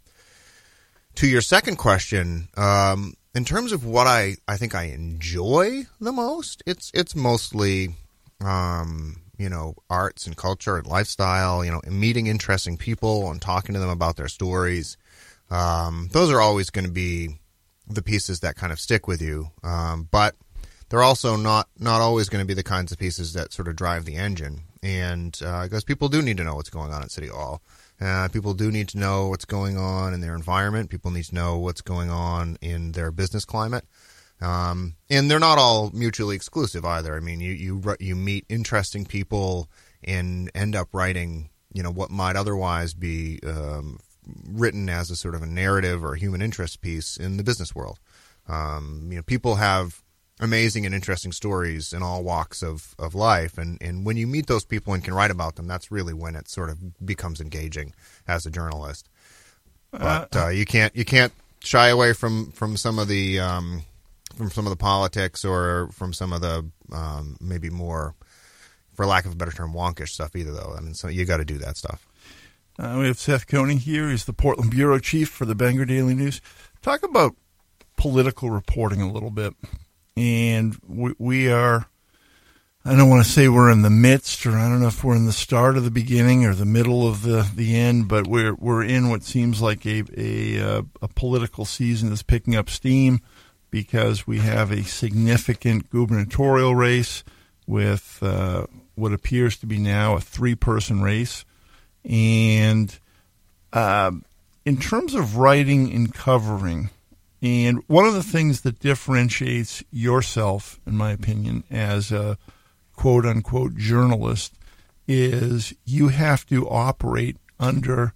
[SPEAKER 3] To your second question, um, in terms of what I, I think I enjoy the most, it's it's mostly, um, you know, arts and culture and lifestyle, you know, meeting interesting people and talking to them about their stories. Um, those are always going to be the pieces that kind of stick with you. Um, but they're also not, not always going to be the kinds of pieces that sort of drive the engine. And uh, because people do need to know what's going on at City Hall. Uh, people do need to know what's going on in their environment. People need to know what's going on in their business climate. Um, and they're not all mutually exclusive either. I mean, you, you, you meet interesting people and end up writing, you know, what might otherwise be um, written as a sort of a narrative or a human interest piece in the business world. Um, you know, people have amazing and interesting stories in all walks of, of life. And, and when you meet those people and can write about them, that's really when it sort of becomes engaging as a journalist. But uh, you can't you can't shy away from, from some of the um, from some of the politics or from some of the um, maybe more, for lack of a better term, wonkish stuff either, though. I mean, so you got to do that stuff.
[SPEAKER 1] Uh, we have Seth Coney here. He's the Portland bureau chief for the Bangor Daily News. Talk about political reporting a little bit. And we, we are, I don't want to say we're in the midst, or I don't know if we're in the start of the beginning or the middle of the, the end, but we're we're in what seems like a, a, a political season that's picking up steam because we have a significant gubernatorial race with uh, what appears to be now a three-person race. And uh, in terms of writing and covering, and one of the things that differentiates yourself, in my opinion, as a quote-unquote journalist is you have to operate under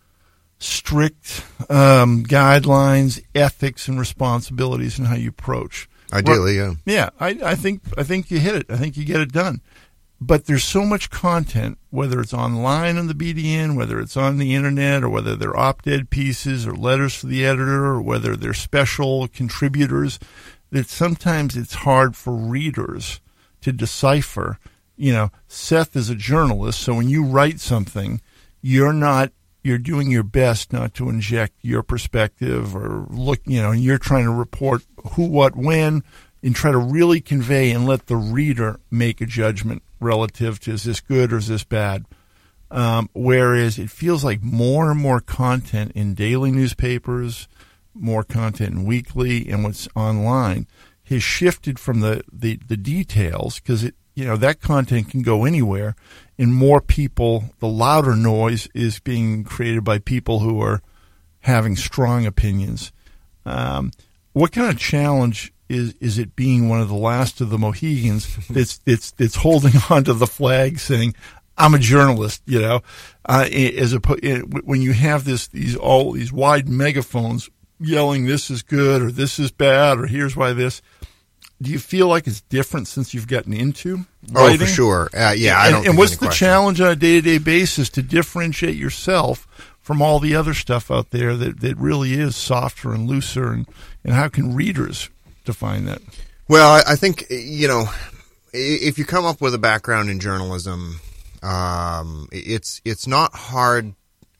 [SPEAKER 1] strict um, guidelines, ethics, and responsibilities in how you approach.
[SPEAKER 3] Ideally, yeah.
[SPEAKER 1] Yeah, I, I think I think you hit it. I think you get it done. But there's so much content, whether it's online on the B D N, whether it's on the internet, or whether they're op-ed pieces or letters to the editor, or whether they're special contributors, that sometimes it's hard for readers to decipher. You know, Seth is a journalist, so when you write something, you're not, you're doing your best not to inject your perspective or look, you know, and you're trying to report who, what, when, and try to really convey and let the reader make a judgment relative to is this good or is this bad. Um, whereas it feels like more and more content in daily newspapers, more content in weekly, and what's online has shifted from the, the, the details, because it, you know, that content can go anywhere, and more people, the louder noise is being created by people who are having strong opinions. Um, what kind of challenge is is it being one of the last of the Mohegans that's that's that's holding on to the flag, saying, "I'm a journalist," you know, uh, as a when you have this these all these wide megaphones yelling, "This is good," or "This is bad," or "Here's why this." Do you feel like it's different since you've gotten into writing?
[SPEAKER 3] Oh, for sure. Uh, yeah, I
[SPEAKER 1] and,
[SPEAKER 3] don't.
[SPEAKER 1] And what's the
[SPEAKER 3] question.
[SPEAKER 1] challenge on a day-to-day basis to differentiate yourself from all the other stuff out there that, that really is softer and looser, and, and how can readers define that?
[SPEAKER 3] Well, I, I think, you know, if you come up with a background in journalism, um, it's it's not hard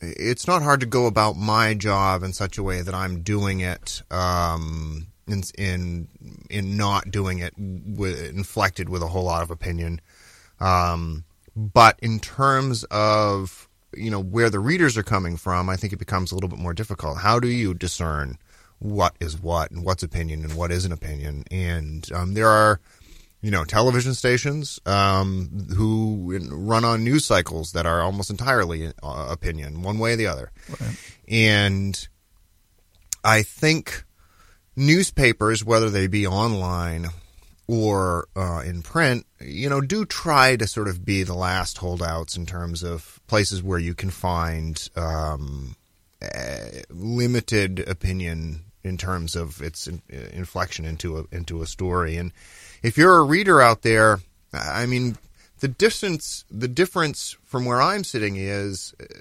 [SPEAKER 3] it's not hard to go about my job in such a way that I'm doing it um, in, in in not doing it with, inflected with a whole lot of opinion. Um, but in terms of, you know, where the readers are coming from, I think it becomes a little bit more difficult. How do you discern what is what and what's opinion and what isn't opinion? And um, there are, you know, television stations um, who run on news cycles that are almost entirely uh, opinion, one way or the other. Right. And I think newspapers, whether they be online or uh, in print, you know, do try to sort of be the last holdouts in terms of places where you can find um, uh, limited opinion in terms of its in, uh, inflection into a, into a story. And if you're a reader out there, I mean, the distance, the difference from where I'm sitting is uh,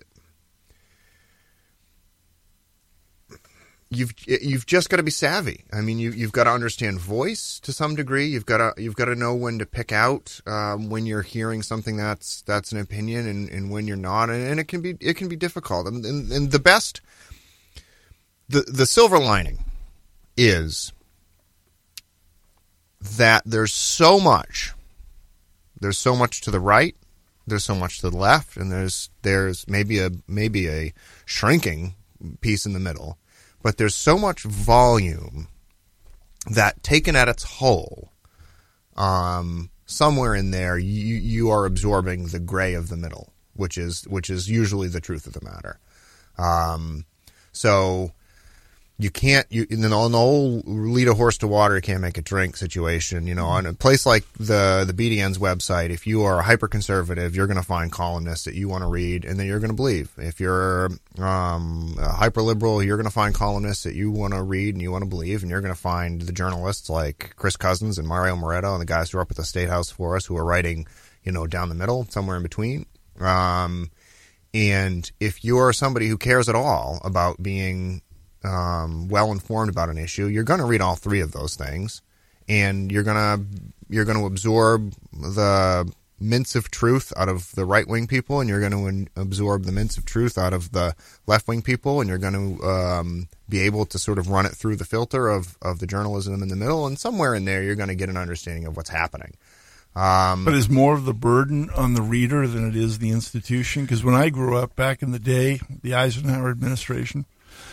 [SPEAKER 3] you've you've just got to be savvy. I mean, you you've got to understand voice to some degree. You've got to you've got to know when to pick out um, when you're hearing something that's that's an opinion and, and when you're not, and, and it can be it can be difficult. And, and, and the best, the the silver lining is that there's so much, there's so much to the right, there's so much to the left, and there's there's maybe a maybe a shrinking piece in the middle, but there's so much volume that, taken at its whole, um, somewhere in there you you are absorbing the gray of the middle, which is which is usually the truth of the matter. Um, so. You can't, you, in an old lead a horse to water, you can't make it drink situation. You know, on a place like the, the B D N's website, if you are a hyper-conservative, you're going to find columnists that you want to read and that you're going to believe. If you're um, a hyper-liberal, you're going to find columnists that you want to read and you want to believe, and you're going to find the journalists like Chris Cousins and Mario Moretto and the guys who are up at the State House for us who are writing, you know, down the middle, somewhere in between. Um, and if you're somebody who cares at all about being Um, well informed about an issue, you're going to read all three of those things, and you're gonna you're going to absorb the mints of truth out of the right wing people, and you're going to in- absorb the mints of truth out of the left wing people, and you're going to um, be able to sort of run it through the filter of of the journalism in the middle, and somewhere in there you're going to get an understanding of what's happening. Um,
[SPEAKER 1] but is more of the burden on the reader than it is the institution? Because when I grew up back in the day, the Eisenhower administration.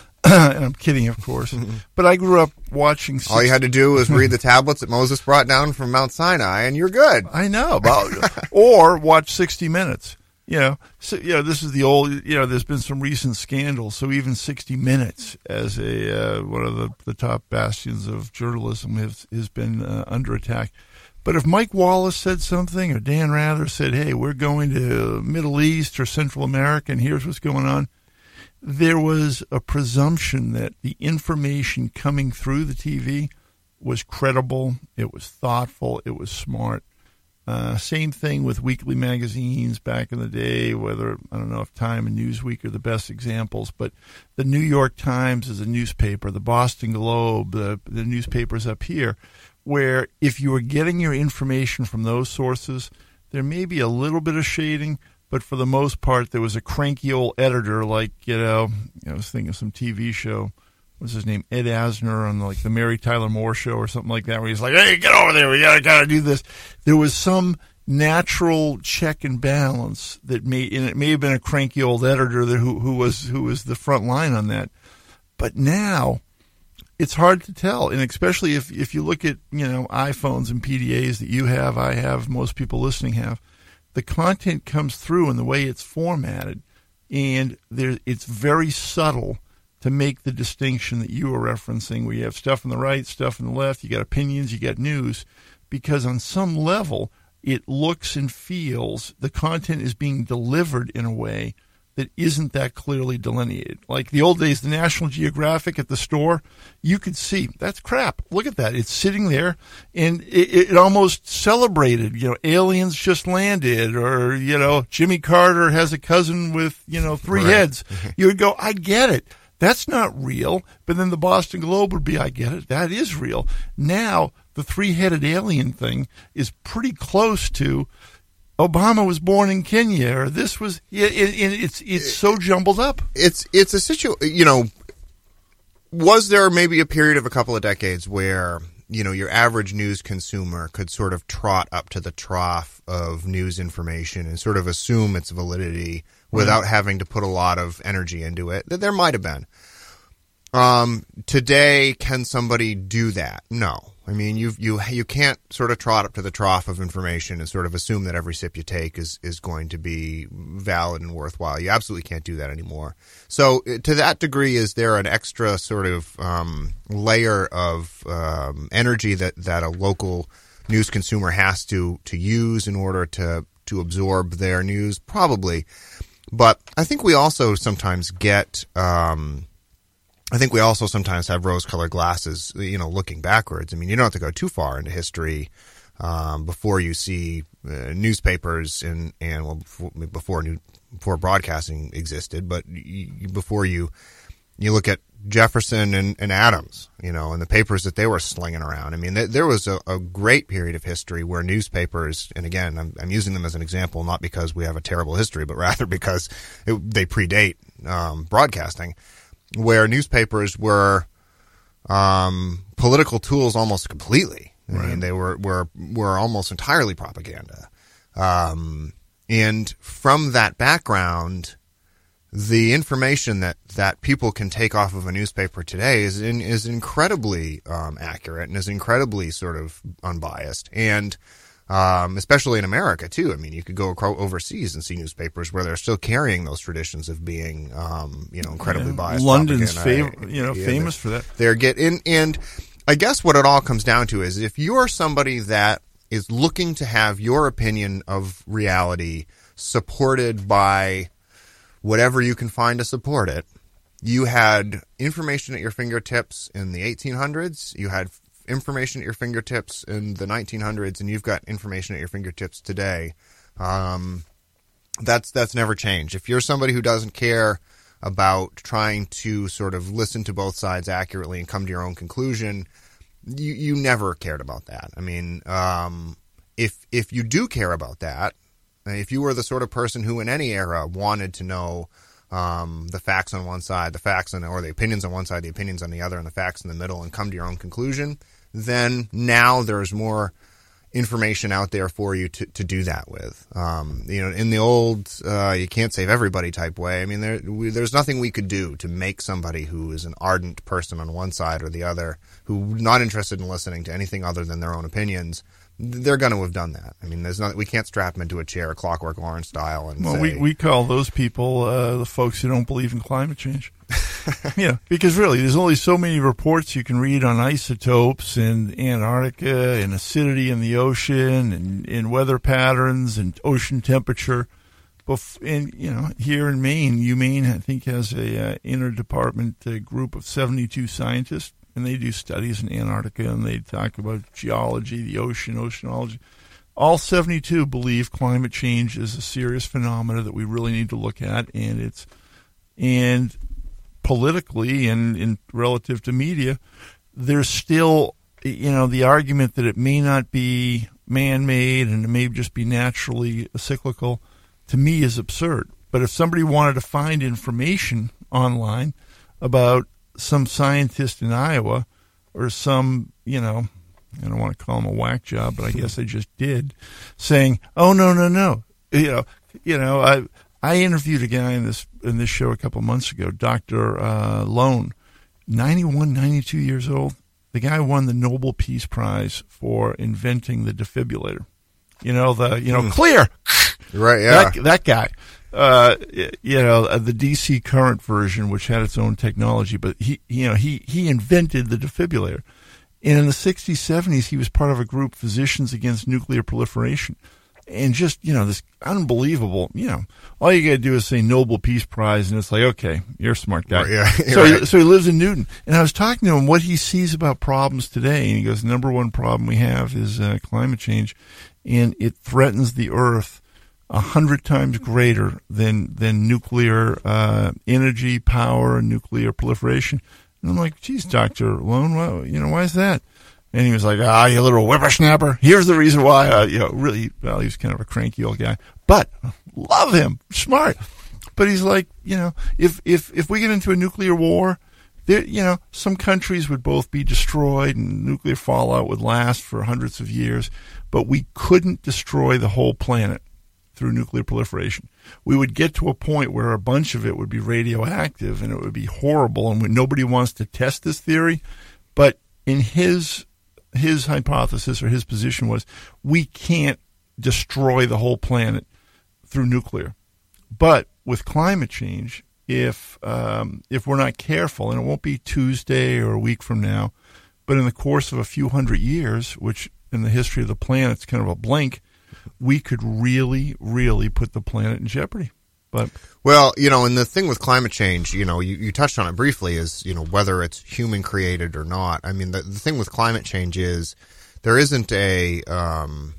[SPEAKER 1] And I'm kidding, of course. But I grew up watching.
[SPEAKER 3] All you had to do was read the tablets that Moses brought down from Mount Sinai, and you're good.
[SPEAKER 1] I know. About, or watch sixty minutes. You know, so, you know, this is the old. You know, there's been some recent scandals. So even sixty minutes, as a uh, one of the, the top bastions of journalism, has has been uh, under attack. But if Mike Wallace said something, or Dan Rather said, "Hey, we're going to Middle East or Central America, and here's what's going on," there was a presumption that the information coming through the T V was credible, it was thoughtful, it was smart. Uh, same thing with weekly magazines back in the day, whether, I don't know if Time and Newsweek are the best examples, but the New York Times is a newspaper, the Boston Globe, the, the newspapers up here, where if you were getting your information from those sources, there may be a little bit of shading, but for the most part, there was a cranky old editor like, you know, I was thinking of some T V show. What's his name? Ed Asner on like the Mary Tyler Moore show or something like that, where he's like, "Hey, get over there. We gotta, gotta do this." There was some natural check and balance that may, and it may have been a cranky old editor that who, who was, who was the front line on that. But now it's hard to tell. And especially if, if you look at, you know, iPhones and P D As that you have, I have, most people listening have. The content comes through in the way it's formatted, and there, it's very subtle to make the distinction that you were referencing, where you have stuff on the right, stuff on the left, you got opinions, you got news, because on some level it looks and feels the content is being delivered in a way that isn't that clearly delineated. Like the old days, the National Geographic at the store, you could see, that's crap. Look at that. It's sitting there, and it, it almost celebrated, you know, aliens just landed, or, you know, Jimmy Carter has a cousin with, you know, three right. heads. You would go, I get it. That's not real. But then the Boston Globe would be, I get it. That is real. Now, the three-headed alien thing is pretty close to, Obama was born in Kenya, or this was it, it, it's it's so jumbled up.
[SPEAKER 3] It's it's a situation. You know, was there maybe a period of a couple of decades where, you know, your average news consumer could sort of trot up to the trough of news information and sort of assume its validity without right. having to put a lot of energy into it? There might have been. Um, today, can somebody do that? No. I mean, you you you can't sort of trot up to the trough of information and sort of assume that every sip you take is, is going to be valid and worthwhile. You absolutely can't do that anymore. So to that degree, is there an extra sort of um, layer of um, energy that, that a local news consumer has to, to use in order to, to absorb their news? Probably. But I think we also sometimes get um, – I think we also sometimes have rose-colored glasses, you know, looking backwards. I mean, you don't have to go too far into history um, before you see uh, newspapers and, and well, before, before new before broadcasting existed, but you, before you you look at Jefferson and, and Adams, you know, and the papers that they were slinging around. I mean, th- there was a, a great period of history where newspapers, and again, I'm, I'm using them as an example, not because we have a terrible history, but rather because it, they predate um, broadcasting, where newspapers were um, political tools almost completely. I right. mean, they were, were were almost entirely propaganda. Um, and from that background, the information that, that people can take off of a newspaper today is in, is incredibly um, accurate and is incredibly sort of unbiased. And Um, especially in America, too. I mean, you could go overseas and see newspapers where they're still carrying those traditions of being, um, you know, incredibly yeah. biased.
[SPEAKER 1] London's fav- you know, yeah, famous for that.
[SPEAKER 3] They're getting, and I guess what it all comes down to is if you're somebody that is looking to have your opinion of reality supported by whatever you can find to support it, you had information at your fingertips in the eighteen hundreds, you had information at your fingertips in the nineteen hundreds, and you've got information at your fingertips today. Um, that's that's never changed. If you're somebody who doesn't care about trying to sort of listen to both sides accurately and come to your own conclusion, you you never cared about that. I mean, um, if if you do care about that, if you were the sort of person who in any era wanted to know Um, the facts on one side, the facts on, or the opinions on one side, the opinions on the other, and the facts in the middle, and come to your own conclusion, then now there's more information out there for you to, to do that with. Um, you know, in the old, uh, you can't save everybody type way, I mean, there, we, there's nothing we could do to make somebody who is an ardent person on one side or the other, who not interested in listening to anything other than their own opinions. They're going to have done that. I mean, there's not. We can't strap them into a chair, Clockwork Orange style, and
[SPEAKER 1] well,
[SPEAKER 3] say,
[SPEAKER 1] we we call those people uh, the folks who don't believe in climate change. Yeah, because really, there's only so many reports you can read on isotopes and Antarctica and acidity in the ocean and, and weather patterns and ocean temperature. Bef- and you know, here in Maine, UMaine, I think, has a uh, interdepartment uh, group of seventy-two scientists. And they do studies in Antarctica, and they talk about geology, the ocean, oceanology. All seventy-two believe climate change is a serious phenomenon that we really need to look at, and it's and politically and in relative to media, there's still, you know, the argument that it may not be man-made and it may just be naturally cyclical, to me is absurd. But if somebody wanted to find information online about some scientist in Iowa or some, you know, I don't want to call him a whack job, but I guess I just did, saying, oh, no, no, no. You know, you know, I I interviewed a guy in this in this show a couple of months ago, Doctor Uh, Lone, ninety-one, ninety-two years old. The guy won the Nobel Peace Prize for inventing the defibrillator. You know, the, you know, mm. clear.
[SPEAKER 3] Right, yeah.
[SPEAKER 1] That, that guy. Uh, you know, the D C current version, which had its own technology, but he, you know, he, he invented the defibrillator. And in the sixties, seventies, he was part of a group, Physicians Against Nuclear Proliferation. And just, you know, this unbelievable, you know, all you got to do is say Nobel Peace Prize, and it's like, okay, you're a smart guy.
[SPEAKER 3] Right, yeah,
[SPEAKER 1] so,
[SPEAKER 3] right.
[SPEAKER 1] he, so he lives in Newton. And I was talking to him what he sees about problems today. And he goes, the number one problem we have is uh, climate change, and it threatens the Earth a hundred times greater than than nuclear uh, energy, power, and nuclear proliferation. And I'm like, geez, Doctor Lone, why, you know, why is that? And he was like, ah, you little whippersnapper. Here's the reason why. Uh, you know, really, well, he was kind of a cranky old guy. But love him. Smart. But he's like, you know, if, if, if we get into a nuclear war, there, you know, some countries would both be destroyed and nuclear fallout would last for hundreds of years. But we couldn't destroy the whole planet through nuclear proliferation. We would get to a point where a bunch of it would be radioactive and it would be horrible. And nobody wants to test this theory. But in his his hypothesis or his position was we can't destroy the whole planet through nuclear. But with climate change, if um, if we're not careful, and it won't be Tuesday or a week from now, but in the course of a few hundred years, which in the history of the planet is kind of a blink, we could really, really put the planet in jeopardy. But
[SPEAKER 3] well, you know, and the thing with climate change, you know, you, you touched on it briefly, is, you know, whether it's human created or not. I mean, the, the thing with climate change is there isn't a, um,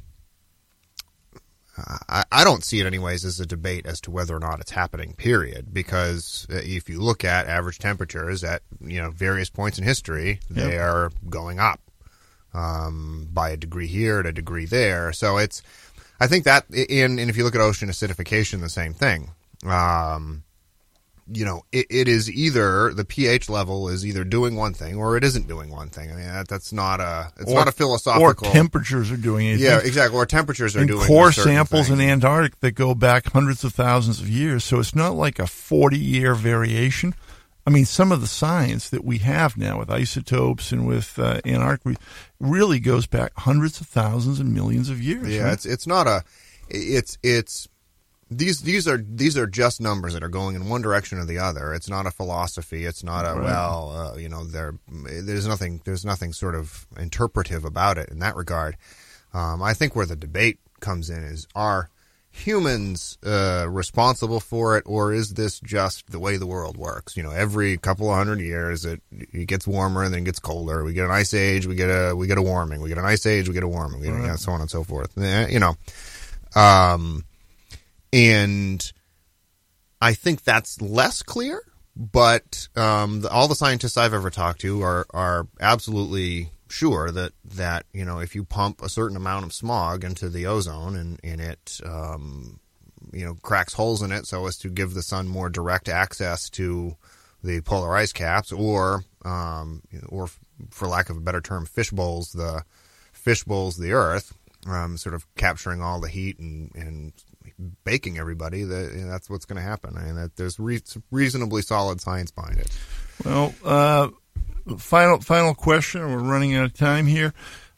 [SPEAKER 3] I, I don't see it anyways as a debate as to whether or not it's happening, period. Because if you look at average temperatures at, you know, various points in history, they yep. are going up um, by a degree here, to a degree there. So it's, I think that, in, and if you look at ocean acidification, the same thing. Um, you know, it, it is either the pH level is either doing one thing or it isn't doing one thing. I mean, that, that's not a, it's or, not a philosophical.
[SPEAKER 1] Or temperatures are doing anything.
[SPEAKER 3] Yeah, exactly. Or temperatures are
[SPEAKER 1] and
[SPEAKER 3] doing
[SPEAKER 1] core
[SPEAKER 3] a certain
[SPEAKER 1] samples
[SPEAKER 3] thing.
[SPEAKER 1] in Antarctic that go back hundreds of thousands of years. So it's not like a forty year variation. I mean, some of the science that we have now with isotopes and with uh, Antarctic really goes back hundreds of thousands and millions of years.
[SPEAKER 3] Yeah,
[SPEAKER 1] right?
[SPEAKER 3] it's it's not a, it's it's these these are these are just numbers that are going in one direction or the other. It's not a philosophy. It's not a right. well, uh, you know, there there's nothing there's nothing sort of interpretive about it in that regard. Um, I think where the debate comes in is, are humans uh, responsible for it, or is this just the way the world works? You know, every couple of hundred years it it gets warmer and then it gets colder. We get an ice age, we get a we get a warming. We get an ice age, we get a warming. We get, right. you know, so on and so forth. You know, um, and I think that's less clear. But um, the, all the scientists I've ever talked to are are absolutely sure that, that, you know, if you pump a certain amount of smog into the ozone and, and it, um, you know, cracks holes in it so as to give the sun more direct access to the polar ice caps, or, um, or for lack of a better term, fish bowls the, fish bowls the earth, um, sort of capturing all the heat and, and baking everybody, that, you know, that's what's going to happen. I mean, that there's re- reasonably solid science behind it.
[SPEAKER 1] Well, uh, Final final question. We're running out of time here.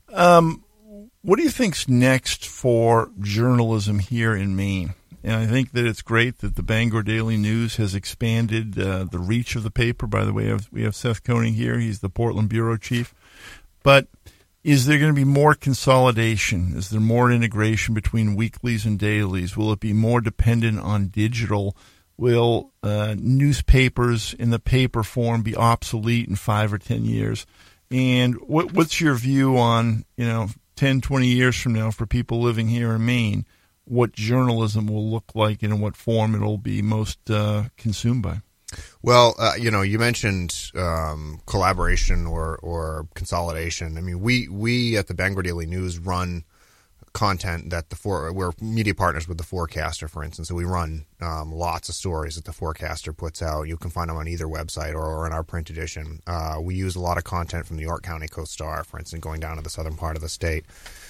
[SPEAKER 1] Um, what do you think's next for journalism here in Maine? And I think that it's great that the Bangor Daily News has expanded uh, the reach of the paper. By the way, we have Seth Koenig here. He's the Portland bureau chief. But is there going to be more consolidation? Is there more integration between weeklies and dailies? Will it be more dependent on digital? Will uh, newspapers in the paper form be obsolete in five or ten years? And what, what's your view on, you know, ten, twenty years from now for people living here in Maine, what journalism will look like and in what form it will be most uh, consumed by?
[SPEAKER 3] Well, uh, you know, you mentioned um, collaboration or, or consolidation. I mean, we, we at the Bangor Daily News run content that the four, we're media partners with the Forecaster, for instance. So we run um, lots of stories that the Forecaster puts out. You can find them on either website or, or in our print edition. Uh, we use a lot of content from the York County Coast-Star, for instance, going down to the southern part of the state.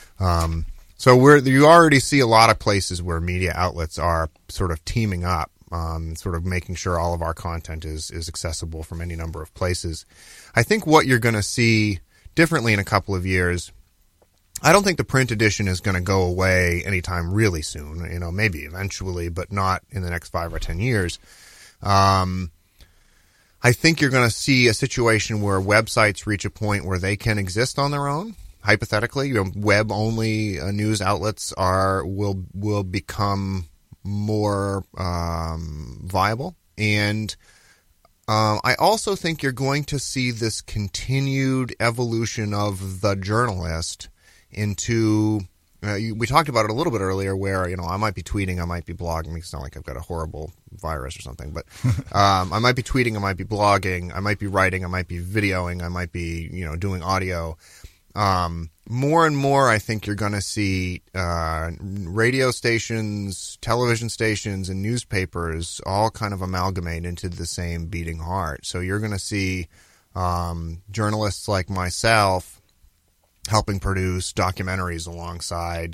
[SPEAKER 3] Um, so we're, you already see a lot of places where media outlets are sort of teaming up, um, sort of making sure all of our content is, is accessible from any number of places. I think what you're going to see differently in a couple of years, I don't think the print edition is going to go away anytime really soon. You know, maybe eventually, but not in the next five or ten years. Um, I think you're going to see a situation where websites reach a point where they can exist on their own. Hypothetically, you know, web-only uh, news outlets are will will become more um, viable, and Um, I also think you're going to see this continued evolution of the journalist into, uh, you, we talked about it a little bit earlier where, you know, I might be tweeting, I might be blogging. It's not like I've got a horrible virus or something, but um, I might be tweeting, I might be blogging, I might be writing, I might be videoing, I might be, you know, doing audio. Um, more and more, I think you're going to see uh, radio stations, television stations, and newspapers all kind of amalgamate into the same beating heart. So you're going to see um, journalists like myself helping produce documentaries alongside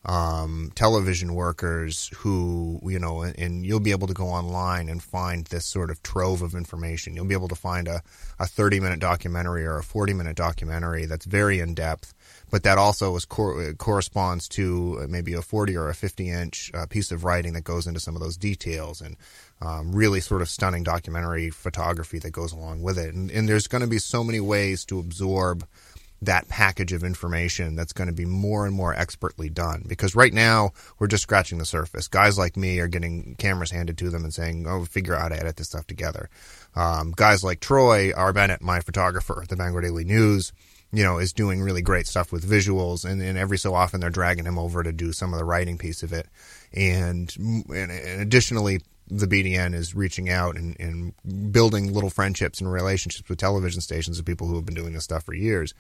[SPEAKER 3] um, television workers who, you know, and, and you'll be able to go online and find this sort of trove of information. You'll be able to find a, a thirty-minute documentary or a forty-minute documentary that's very in-depth, but that also is cor- corresponds to maybe a forty or a fifty-inch uh, piece of writing that goes into some of those details, and um, really sort of stunning documentary photography that goes along with it. And, and there's going to be so many ways to absorb that package of information that's going to be more and more expertly done. Because right now, we're just scratching the surface. Guys like me are getting cameras handed to them and saying, oh, figure out how to edit this stuff together. Um, guys like Troy R. Bennett, my photographer at the Bangor Daily News, you know, is doing really great stuff with visuals, and, and every so often they're dragging him over to do some of the writing piece of it. And, and, and additionally, the B D N is reaching out and, and building little friendships and relationships with television stations and people who have been doing this stuff for years.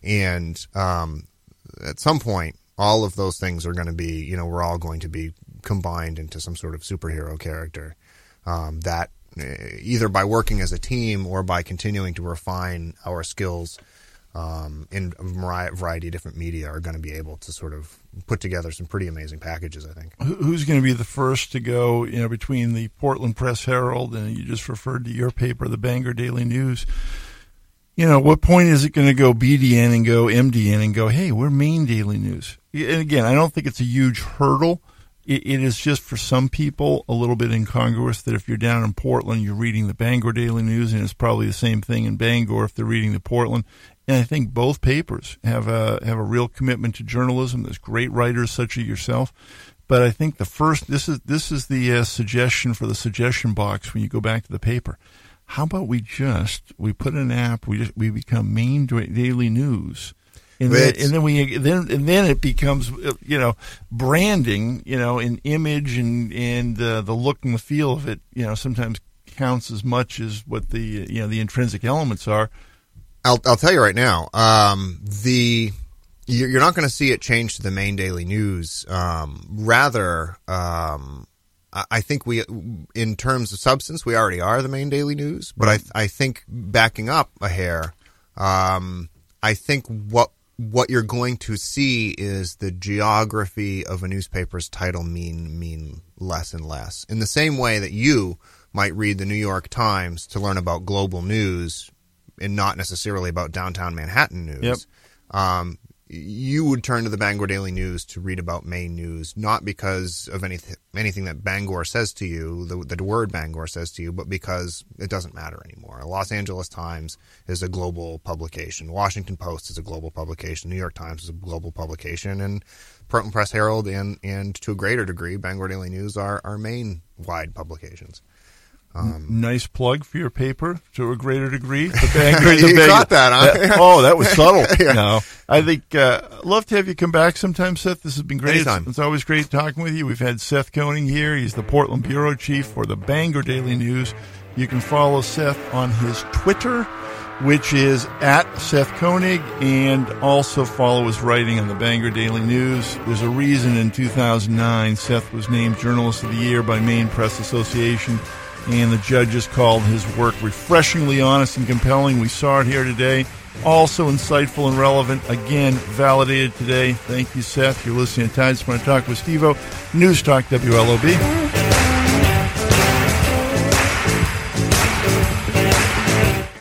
[SPEAKER 3] And um, at some point, all of those things are going to be, you know, we're all going to be combined into some sort of superhero character um, that uh, either by working as a team or by continuing to refine our skills um, in a variety of different media are going to be able to sort of put together some pretty amazing packages, I think.
[SPEAKER 1] Who's going to be the first to go, you know, between the Portland Press Herald and you just referred to your paper, the Bangor Daily News? You know, what point is it going to go B D N and go M D N and go, hey, we're Maine Daily News? And again, I don't think it's a huge hurdle. It, it is just for some people a little bit incongruous that if you're down in Portland, you're reading the Bangor Daily News, and it's probably the same thing in Bangor if they're reading the Portland. And I think both papers have a have a real commitment to journalism. There's great writers such as yourself, but I think the first this is this is the uh, suggestion for the suggestion box when you go back to the paper. How about we just we put an app, we just we become Maine Daily News, and then, and then we then and then it becomes you know branding, you know, an image and and uh, the look and the feel of it, you know, sometimes counts as much as what the you know the intrinsic elements are.
[SPEAKER 3] I'll I'll tell you right now, um, the you're not going to see it change to the Maine Daily News. Um, rather, um, I think we, in terms of substance, we already are the Maine Daily News. But I I think backing up a hair, um, I think what what you're going to see is the geography of a newspaper's title mean mean less and less. In the same way that you might read the New York Times to learn about global news, and not necessarily about downtown Manhattan news.
[SPEAKER 1] Yep.
[SPEAKER 3] Um, you would turn to the Bangor Daily News to read about Maine news, not because of anything anything that Bangor says to you, the, the word Bangor says to you, but because it doesn't matter anymore. The Los Angeles Times is a global publication. Washington Post is a global publication. New York Times is a global publication. And Portland Press Herald and, and to a greater degree, Bangor Daily News are, are Maine-wide publications.
[SPEAKER 1] Um, nice plug for your paper to a greater degree. The Bangor, the
[SPEAKER 3] you
[SPEAKER 1] Bangor.
[SPEAKER 3] got that, huh?
[SPEAKER 1] That, oh, that was subtle.
[SPEAKER 3] Yeah.
[SPEAKER 1] No, I think uh, love to have you come back sometime, Seth. This has been great.
[SPEAKER 3] Anytime.
[SPEAKER 1] It's, it's always great talking with you. We've had Seth Koenig here. He's the Portland bureau chief for the Bangor Daily News. You can follow Seth on his Twitter, which is at Seth Koenig, and also follow his writing on the Bangor Daily News. There's a reason in two thousand nine Seth was named Journalist of the Year by Maine Press Association, and the judges called his work refreshingly honest and compelling. We saw it here today. Also insightful and relevant. Again, validated today. Thank you, Seth. You're listening to Time Spent Talk with Steve-O. News Talk W L O B.